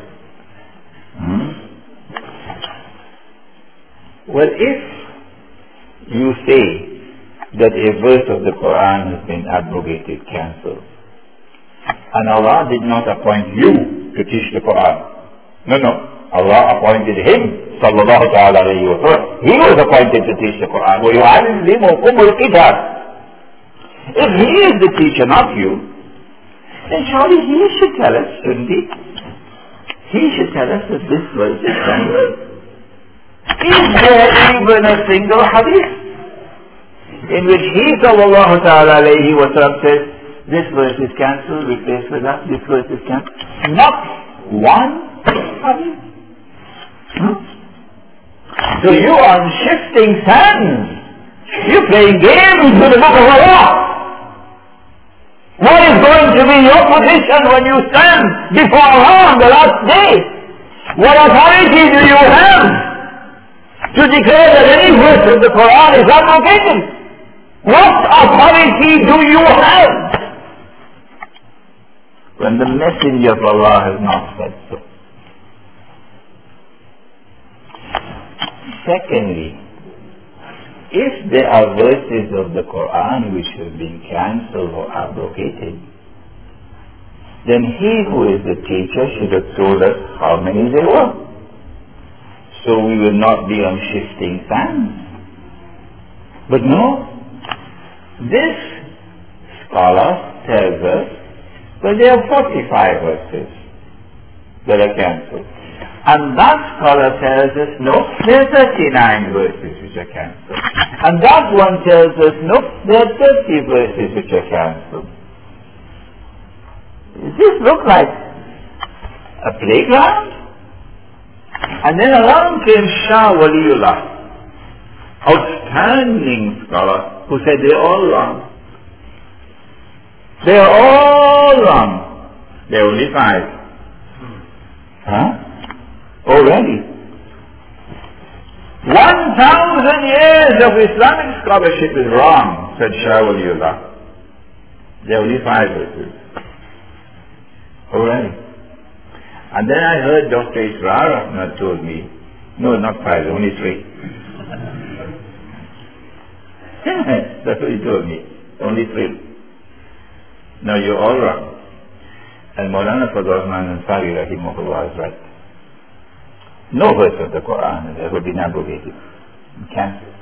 Well, if you say that a verse of the Quran has been abrogated, cancelled, and Allah did not appoint you to teach the Quran. No. Allah appointed him, sallallahu ta'ala alayhi wa sallam. He was appointed to teach the Quran. If he is the teacher, not you, then surely he should tell us, shouldn't he? He should tell us that this verse is cancelled. Is there even a single hadith in which he, sallallahu ta'ala alayhi wa sallam, says, this verse is cancelled, replaced with that, this verse is cancelled? Not one hadith. So you are shifting sands. You're playing games with the book of Allah. What is going to be your position when you stand before Allah on the last day? What authority do you have to declare that any verse of the Quran is abrogated? What authority do you have when the Messenger of Allah has not said so? Secondly, if there are verses of the Quran which have been cancelled or abrogated, then he who is the teacher should have told us how many there were, so we will not be on shifting sands. But no, this scholar tells us that there are 45 verses that are cancelled. And that scholar tells us, no, there are 39 verses which are cancelled. And that one tells us, no, there are 30 verses which are cancelled. Does this look like a playground? And then along came Shah Waliullah, outstanding scholar, who said they're all wrong. They're all wrong. There are only 5. Huh? Already. 1,000 years of Islamic scholarship is wrong, said Shah Waliullah. There are only 5 verses. Already. And then I heard Dr. Israr Ahmad told me, no, not 5, only 3. That's what he told me. Only 3. No, you're all wrong. And Maulana Fadl Rahman Ansari rahimahullah is right. No verse of the Quran has ever been abrogated and cancelled.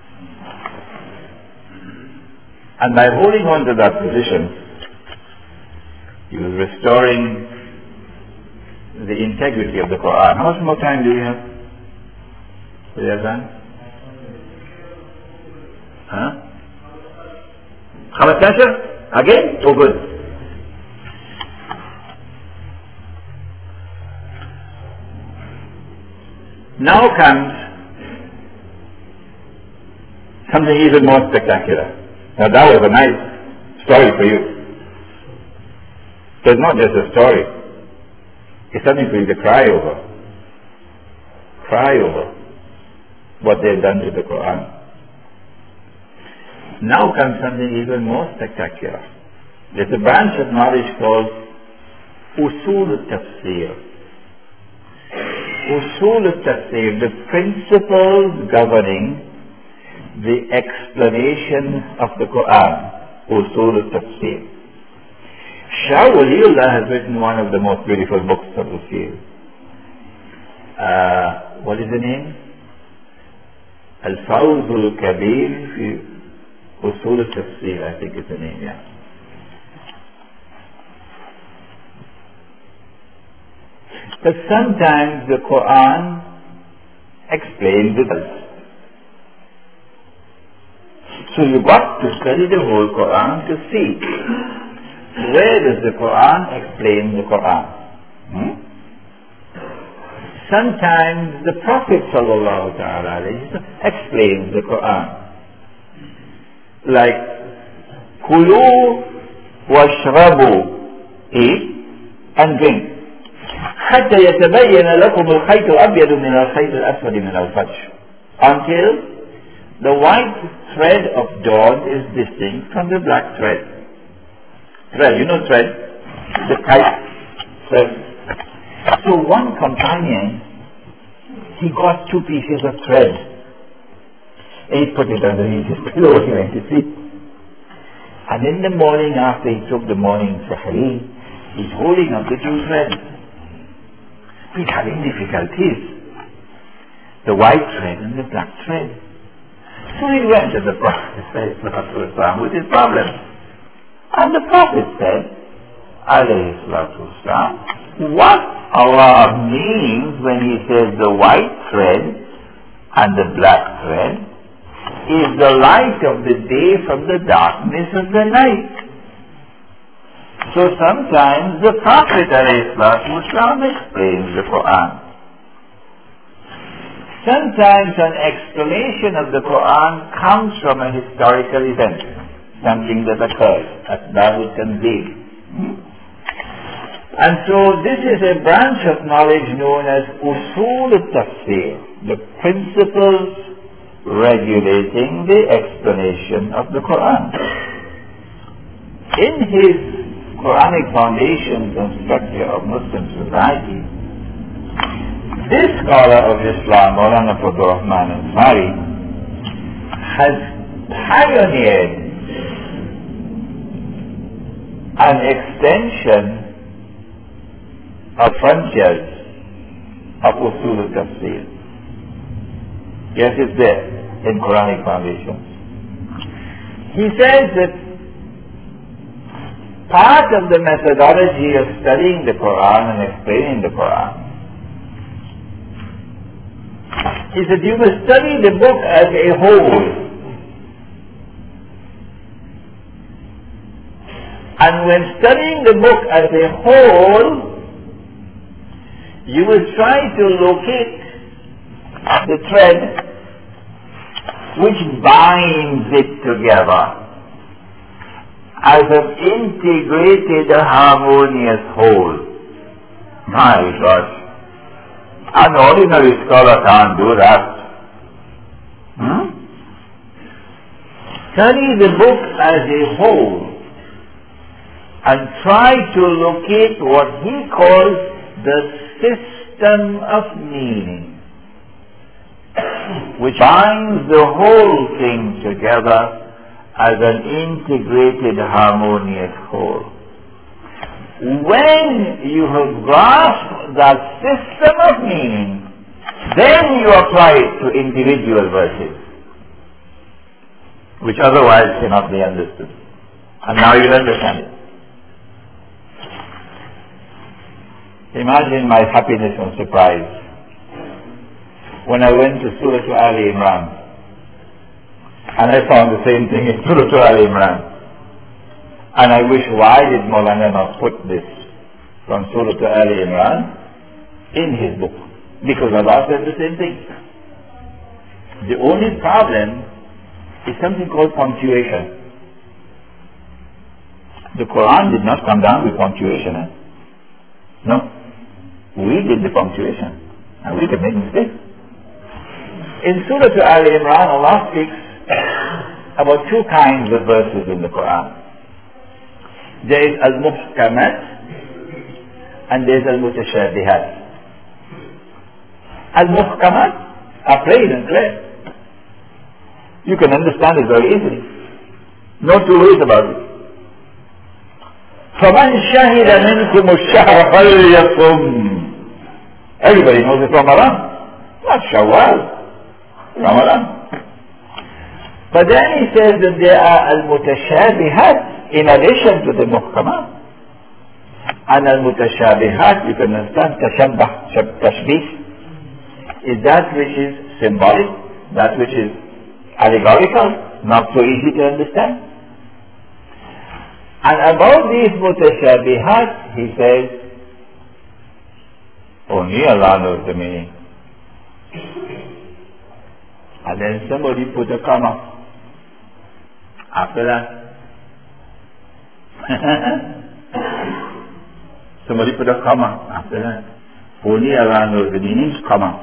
And by holding on to that position, he was restoring the integrity of the Quran. How much more time do we have? Do we have time? Huh? How much time, sir? Again? Oh, good. Now comes something even more spectacular. Now that was a nice story for you. So it's not just a story. It's something for you to cry over. Cry over what they've done to the Quran. Now comes something even more spectacular. There's a branch of knowledge called Usul al-Tafsir. Usul al-Tafsir, the principles governing the explanation of the Quran. Usul al-Tafsir. Shah Waliullah has written one of the most beautiful books of the field. What is the name? Al-Fawz al-Kabir fi Usul al-Tafsir, I think is the name, yeah. But sometimes the Quran explains it. So you've got to study the whole Quran to see where does the Quran explain the Quran. Sometimes the Prophet sallallahu ta'ala explains the Quran. Like, Kulu washrabu eat and drink. حتى يتبين لكم الخيط الأبيض من الخيط الأسود من الفجر, until the white thread of dawn is distinct from the black thread. Thread, you know thread? The kite thread. So one companion, he got 2 pieces of thread and he put it underneath his pillow. He went to sleep. And in the morning, after he took the morning sahari, he's holding up the 2 threads. He's having difficulties. The white thread and the black thread. So he went to the Prophet with his problem. And the Prophet said, alayhi salatu wasalam, what Allah means when he says the white thread and the black thread is the light of the day from the darkness of the night. So sometimes the Prophet ﷺ explains the Quran. Sometimes an explanation of the Quran comes from a historical event, something that occurred, Asbab al-Tanzil. And so this is a branch of knowledge known as Usul al-Tafsir, the principles regulating the explanation of the Quran. In his Quranic Foundations and Structure of Muslim Society, this scholar of Islam, Maulana Fadhur Rahman Ansari, has pioneered an extension of frontiers of Usul al-Tafsir. Yes, it's there in Quranic Foundations. He says that part of the methodology of studying the Quran and explaining the Quran is that you must study the book as a whole. And when studying the book as a whole, you will try to locate the thread which binds it together as an integrated, harmonious whole. My gosh. An ordinary scholar can't do that. Study the book as a whole and try to locate what he calls the system of meaning, which binds the whole thing together as an integrated, harmonious whole. When you have grasped that system of meaning, then you apply it to individual verses, which otherwise cannot be understood. And now you'll understand it. Imagine my happiness and surprise when I went to Surah Ali Imran and I found the same thing in Surah Ali Imran. And I wish, why did Maulana not put this from Surah Ali Imran in his book? Because Allah said the same thing. The only problem is something called punctuation. The Quran did not come down with punctuation. No. We did the punctuation. And we can make mistakes. In Surah Ali Imran, Allah speaks about 2 kinds of verses in the Quran. There is al-muhkamat and there is al-mutashabihat. Al-muhkamat are plain and clear. You can understand it very easily. No 2 ways about it. فَمَنْ شَهِدَ مِنْكُمُ الشَّهْرَ فَلْيَصُمْ. Everybody knows it's Ramadan. Not Shawwal. Ramadan. But then he says that there are al-mutashabihat in addition to the muhkamat. And al-mutashabihat, you can understand, tashbih, is that which is symbolic, that which is allegorical, not so easy to understand. And about these mutashabihat, he says, only Allah knows the meaning. And then somebody put a comma after that. Somebody put a comma after that. Only Allah knows the meaning, comma.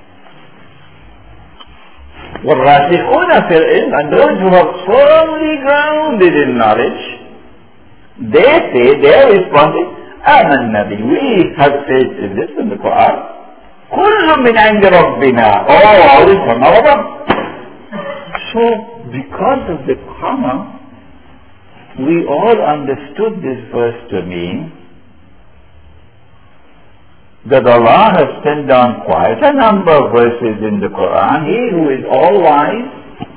وَالرَّاسِخُونَ فِي الْعِلْمِ, and those who are firmly grounded in knowledge, they say, they are responding, آمَنَّا بِهِ, we have faith in this in the Quran. كُلٌّ مِّنْ عِنْدِ رَبِّنَا, all is from our Rabb. So, because of the comma, we all understood this verse to mean that Allah has sent down quite a number of verses in the Quran. He who is all wise,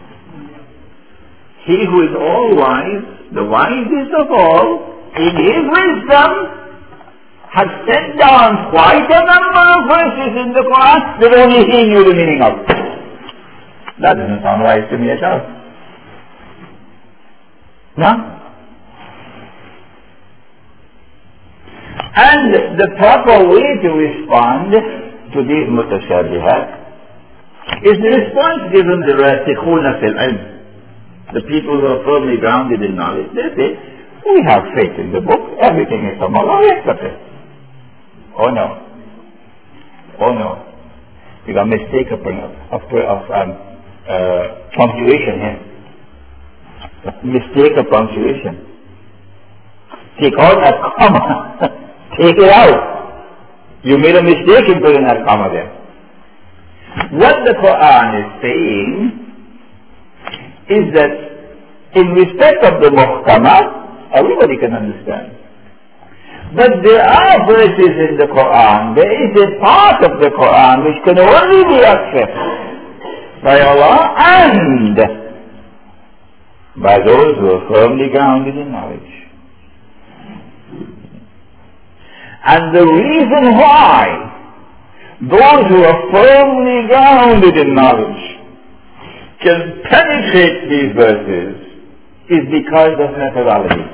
the wisest of all, in His wisdom, has sent down quite a number of verses in the Quran that only He knew the meaning of. That doesn't sound wise to me at all. No? And the proper way to respond to these mutashabihat is the response given the rasikhuna fil ilm, the people who are firmly grounded in knowledge. They say, we have faith in the book, everything is from Allah, we accept it. Oh no. You got a mistake of punctuation here. Mistake of punctuation. Take out a comma. Take it out. You made a mistake in putting that comma there. What the Quran is saying is that in respect of the muhkamat, everybody can understand. But there are verses in the Quran, there is a part of the Quran which can only be accepted by Allah and by those who are firmly grounded in knowledge. And the reason why those who are firmly grounded in knowledge can penetrate these verses is because of methodology.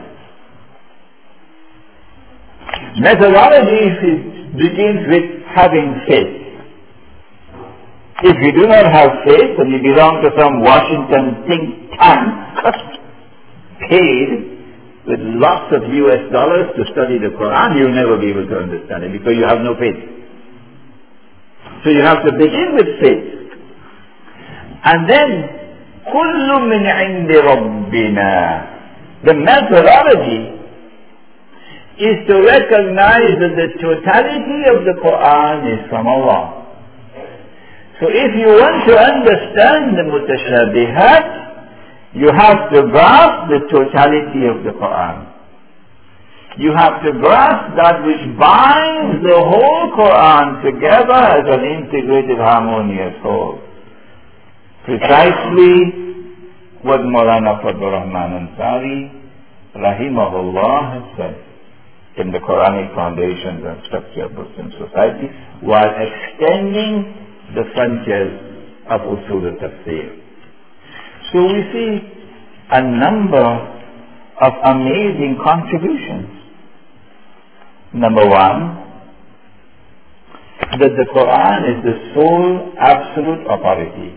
Methodology begins with having faith. If you do not have faith and you belong to some Washington think tank paid with lots of US dollars to study the Quran, you'll never be able to understand it because you have no faith. So you have to begin with faith. And then, كُلُّ مِنْ عِنْدِ رَبِّنَا. The methodology is to recognize that the totality of the Quran is from Allah. So if you want to understand the mutashabihat, you have to grasp the totality of the Quran. You have to grasp that which binds the whole Quran together as an integrated, harmonious whole. Precisely what Maulana Fadlur Rahman Ansari, rahimahullah, has said in the Quranic foundations and structure of Muslim society, while extending the frontiers of usul al-tafsir. So we see a number of amazing contributions. Number one, that the Quran is the sole absolute authority.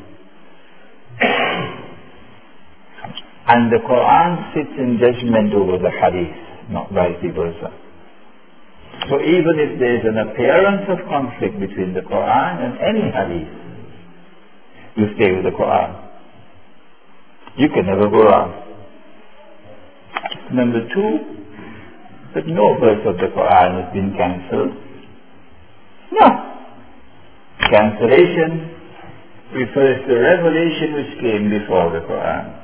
And the Quran sits in judgment over the hadith, not vice versa. So even if there is an appearance of conflict between the Quran and any hadith, you stay with the Quran. You can never go wrong. Number two, that no verse of the Quran has been cancelled. No. Cancellation refers to revelation which came before the Quran.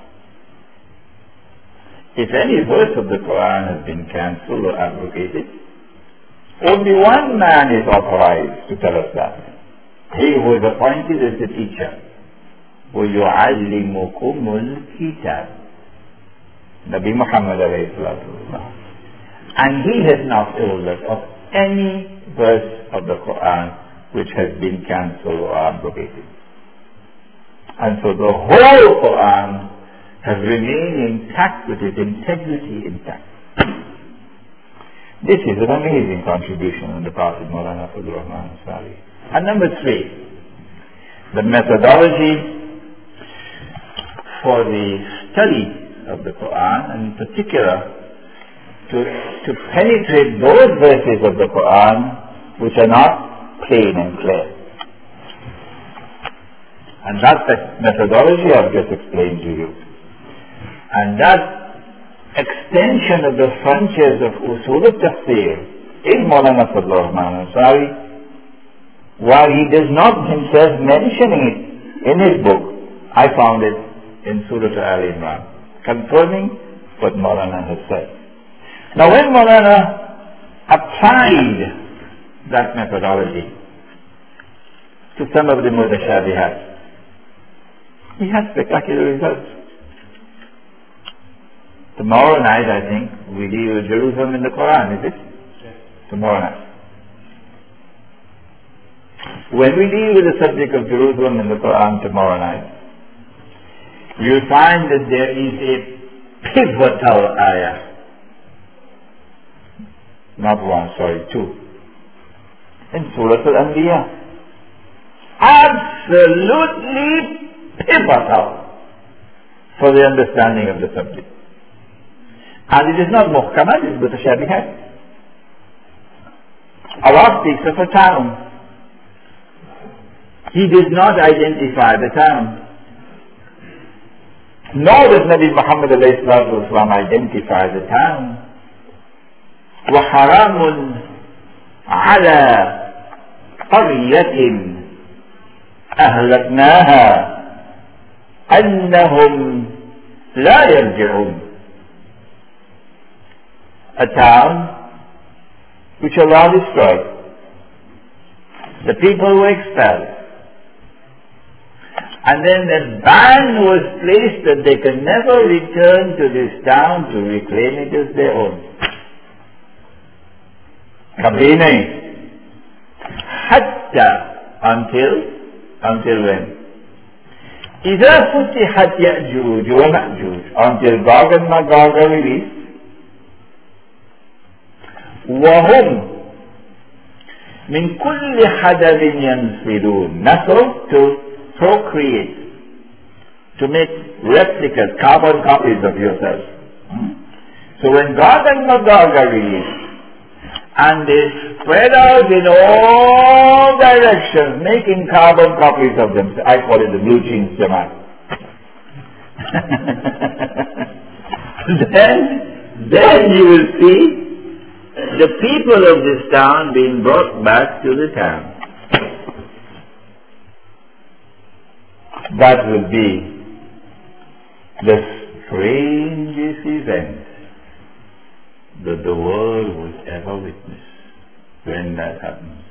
If any verse of the Quran has been cancelled or abrogated, only one man is authorized to tell us that. He who is appointed as the teacher. وَيُعَلِّمُكُمُ الْكِتَابِ Nabi Muhammad alayhi salatu wasalam. And he has not told us of any verse of the Quran which has been cancelled or abrogated. And so the whole Quran has remained intact with its integrity intact. This is an amazing contribution on the part of Maulana Fadlur Rahman Ansari. And number three, the methodology for the study of the Quran, and in particular to penetrate those verses of the Quran which are not plain and clear. And that's the methodology I've just explained to you. And that extension of the frontiers of Usul al-Tafsir is Maulana Fadlur Rahman Ansari. While he does not himself mentioning it in his book, I found it in Surah Al-Imran, confirming what Maulana has said. Now when Maulana applied that methodology to some of the mutashabihat, he had spectacular results. Tomorrow night, I think, we deal with Jerusalem in the Quran, is it? Yes. Tomorrow night. When we deal with the subject of Jerusalem in the Quran tomorrow night, you'll find that there is a pivotal ayah. Not one, sorry, two. In Surah Al-Anbiya. Absolutely pivotal for the understanding of the subject. And it is not muhkamat, it is mutashabihat. Allah speaks of a town. He does not identify the town. Nor does Nabi Muhammad identify the town. وَحَرَامٌ عَلَى قَرْيَةٍ أَهْلَكْنَاهَا أَنَّهُمْ لَا يَرْجِعُونَ. A town which Allah destroyed. The people were expelled. And then a ban was placed that they can never return to this town to reclaim it as their own. Kabhi nahi. Hatta, until when? إِذَا فُتِحَتْ يَأْجُوجُ وَمَأْجُوجُ, until Gog and Magog are released. وَهُمْ مِنْ كُلِّ حَدَبٍ يَنْفِلُونَ. Nasr, to procreate, to make replicas, carbon copies of yourself. So when Gog and Magog are released, and they spread out in all directions, making carbon copies of them, I call it the blue jeans Jamaat. then you will see the people of this town being brought back to the town. That will be the strangest event that the world would ever witness when that happens.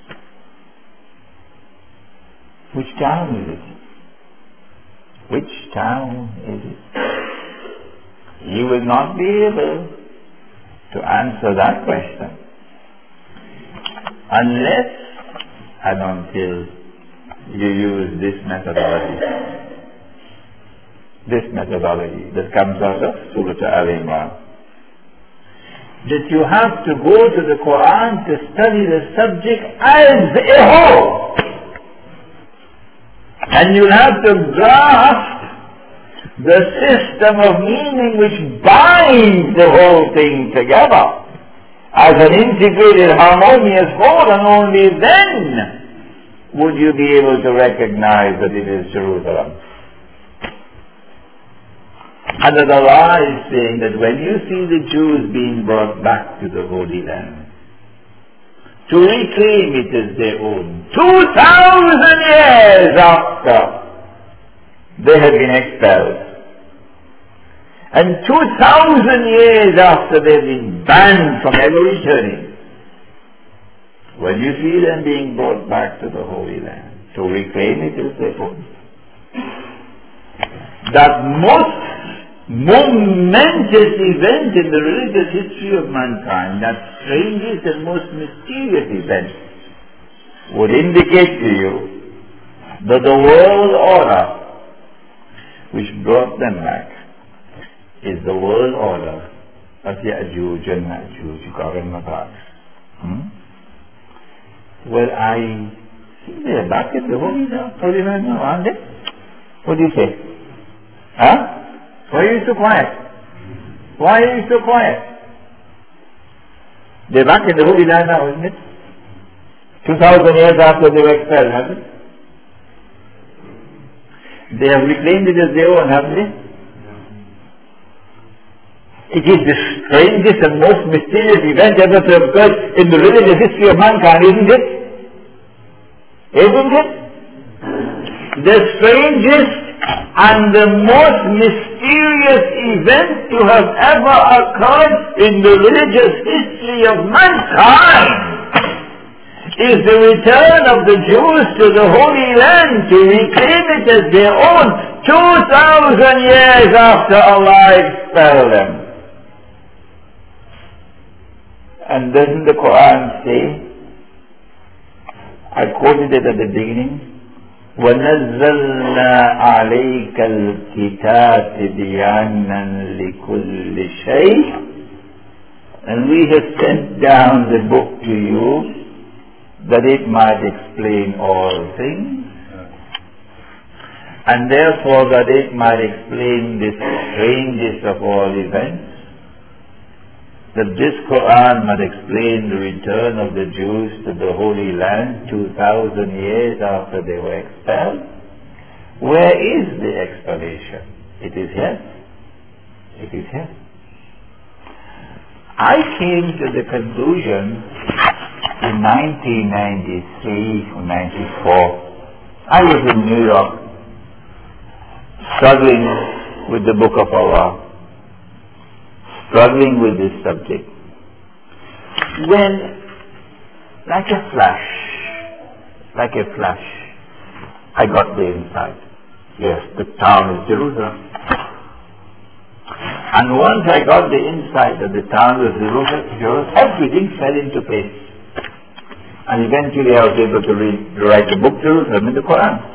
Which town is it? Which town is it? You will not be able to answer that question unless and until you use this methodology. This methodology that comes out of Surah Al-Imran. That you have to go to the Quran to study the subject as a whole. And you'll have to grasp the system of meaning which binds the whole thing together as an integrated, harmonious whole, and only then would you be able to recognize that it is Jerusalem. And that Allah is saying that when you see the Jews being brought back to the Holy Land, to reclaim it as their own, 2,000 years after they had been expelled, and 2,000 years after they've been banned from ever returning, when you see them being brought back to the Holy Land, to reclaim it as their own, that most momentous event in the religious history of mankind, that strangest and most mysterious event, would indicate to you that the world order which brought them back is the world order of Ya'juj and Ma'juj, Gog and Magog. Well, I see they're back in the Holy Land now, aren't they? What do you say? Huh? Why are you so quiet? Why are you so quiet? They're back in the Holy Land now, isn't it? 2,000 years after they were expelled, haven't they? They have reclaimed it as their own, haven't they? It is the strangest and most mysterious event ever to have occurred in the religious history of mankind, isn't it? Isn't it? The strangest and the most mysterious event to have ever occurred in the religious history of mankind is the return of the Jews to the Holy Land to reclaim it as their own 2,000 years after Allah expelled them. And doesn't the Quran say, I quoted it at the beginning, وَنَزَّلْنَا عَلَيْكَ الْكِتَابَ بِيَانًا لِكُلِّ شَيْءٍ, and we have sent down the book to you that it might explain all things, and therefore that it might explain the strangest of all events, that this Quran might explain the return of the Jews to the Holy Land 2,000 years after they were expelled. Where is the explanation? It is here. It is here. I came to the conclusion in 1993 or 94. I was in New York struggling with the Book of Allah, struggling with this subject, when, like a flash, I got the insight. Yes, the town is Jerusalem. And once I got the insight that the town was Jerusalem, everything fell into place. And eventually I was able to write the book Jerusalem in the Quran.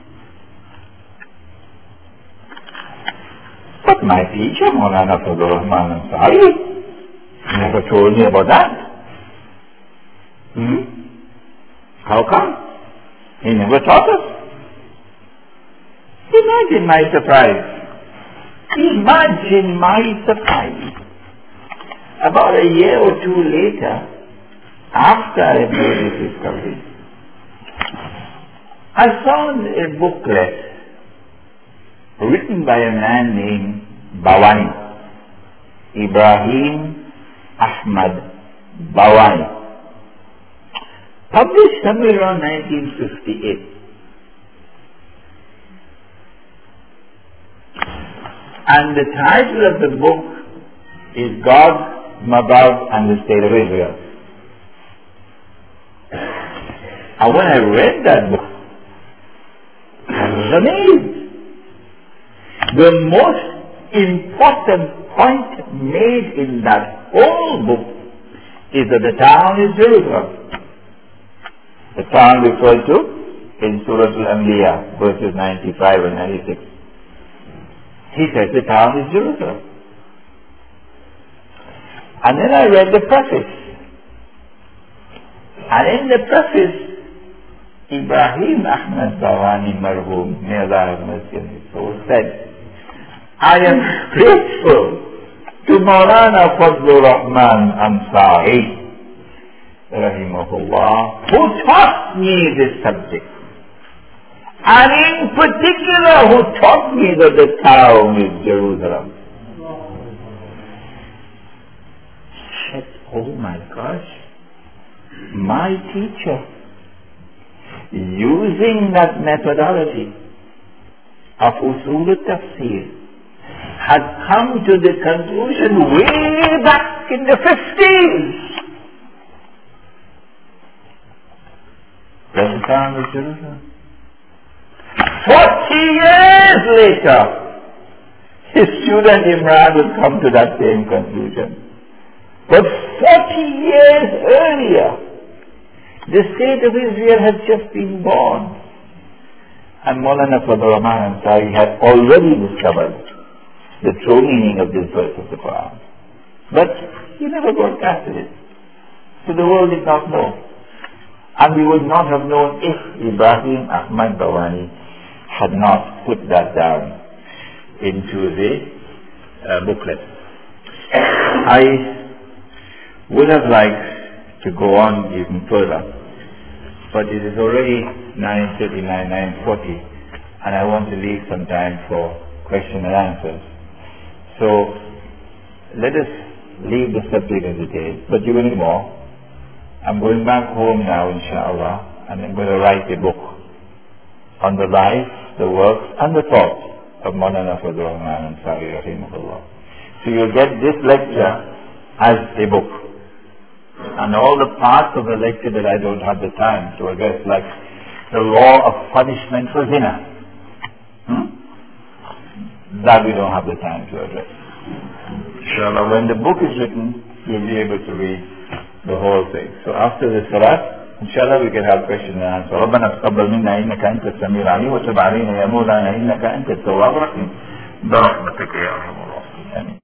But my teacher, Maulana Fazlur Rahman Ansari, never told me about that. How come? He never taught us. Imagine my surprise. Imagine my surprise. About a year or two later, after I made this discovery, I found a booklet written by a man named Bawani, Ibrahim Ahmad Bawani, published somewhere around 1958. And the title of the book is God, Mabad and the State of Israel. And when I read that book, I was amazed. The most important point made in that whole book is that the town is Jerusalem. The town referred to in Surah Al-Anbiya, verses 95 and 96. He says the town is Jerusalem. And then I read the preface. And in the preface, Ibrahim Ahmad Bawani Marhum, may Allah have mercy on his soul, said, I am grateful to Maulana Fazlur Rahman Ansari, rahimahullah, who taught me this subject. And in particular, who taught me that the town is Jerusalem. I said, oh my gosh, my teacher, using that methodology of Usul al-Tafsir, had come to the conclusion way back in the 50s. Does the town of Jerusalem? 40 years later, his student Imran would come to that same conclusion. But 40 years earlier, the state of Israel had just been born. And Maulana Fazlur Rahman Ansari had already discovered the true meaning of this verse of the Quran. But he never broadcasted it. So the world did not know. And we would not have known if Ibrahim Ahmad Bawani had not put that down into the booklet. I would have liked to go on even further, but it is already 9:39, 9:40, and I want to leave some time for question and answers. So let us leave the subject as it is, but you will need more. I'm going back home now, inshallah, and I'm going to write a book on the life, the works, and the thoughts of Maulana Fazlur Rahman Ansari rahimahullah. So you'll get this lecture as a book. And all the parts of the lecture that I don't have the time to address, like the law of punishment for zina, that we don't have the time to address. Inshallah, when the book is written, you'll be able to read the whole thing. So after the salat, inshallah we can have question and answer. رَبَّنَا تَقَبَّلْ مِنَّا إِنَّكَ أَنْتَ السَّمِيعُ الْعَلِيمُ وَتُبْ عَلَيْنَا يَا مَوْلَانَا إِنَّكَ أَنْتَ التَّوَّابُ الرَّحِيمُ بِرَحْمَتِكَ يَا أَرْحَمَ الرَّاحِمِينَ.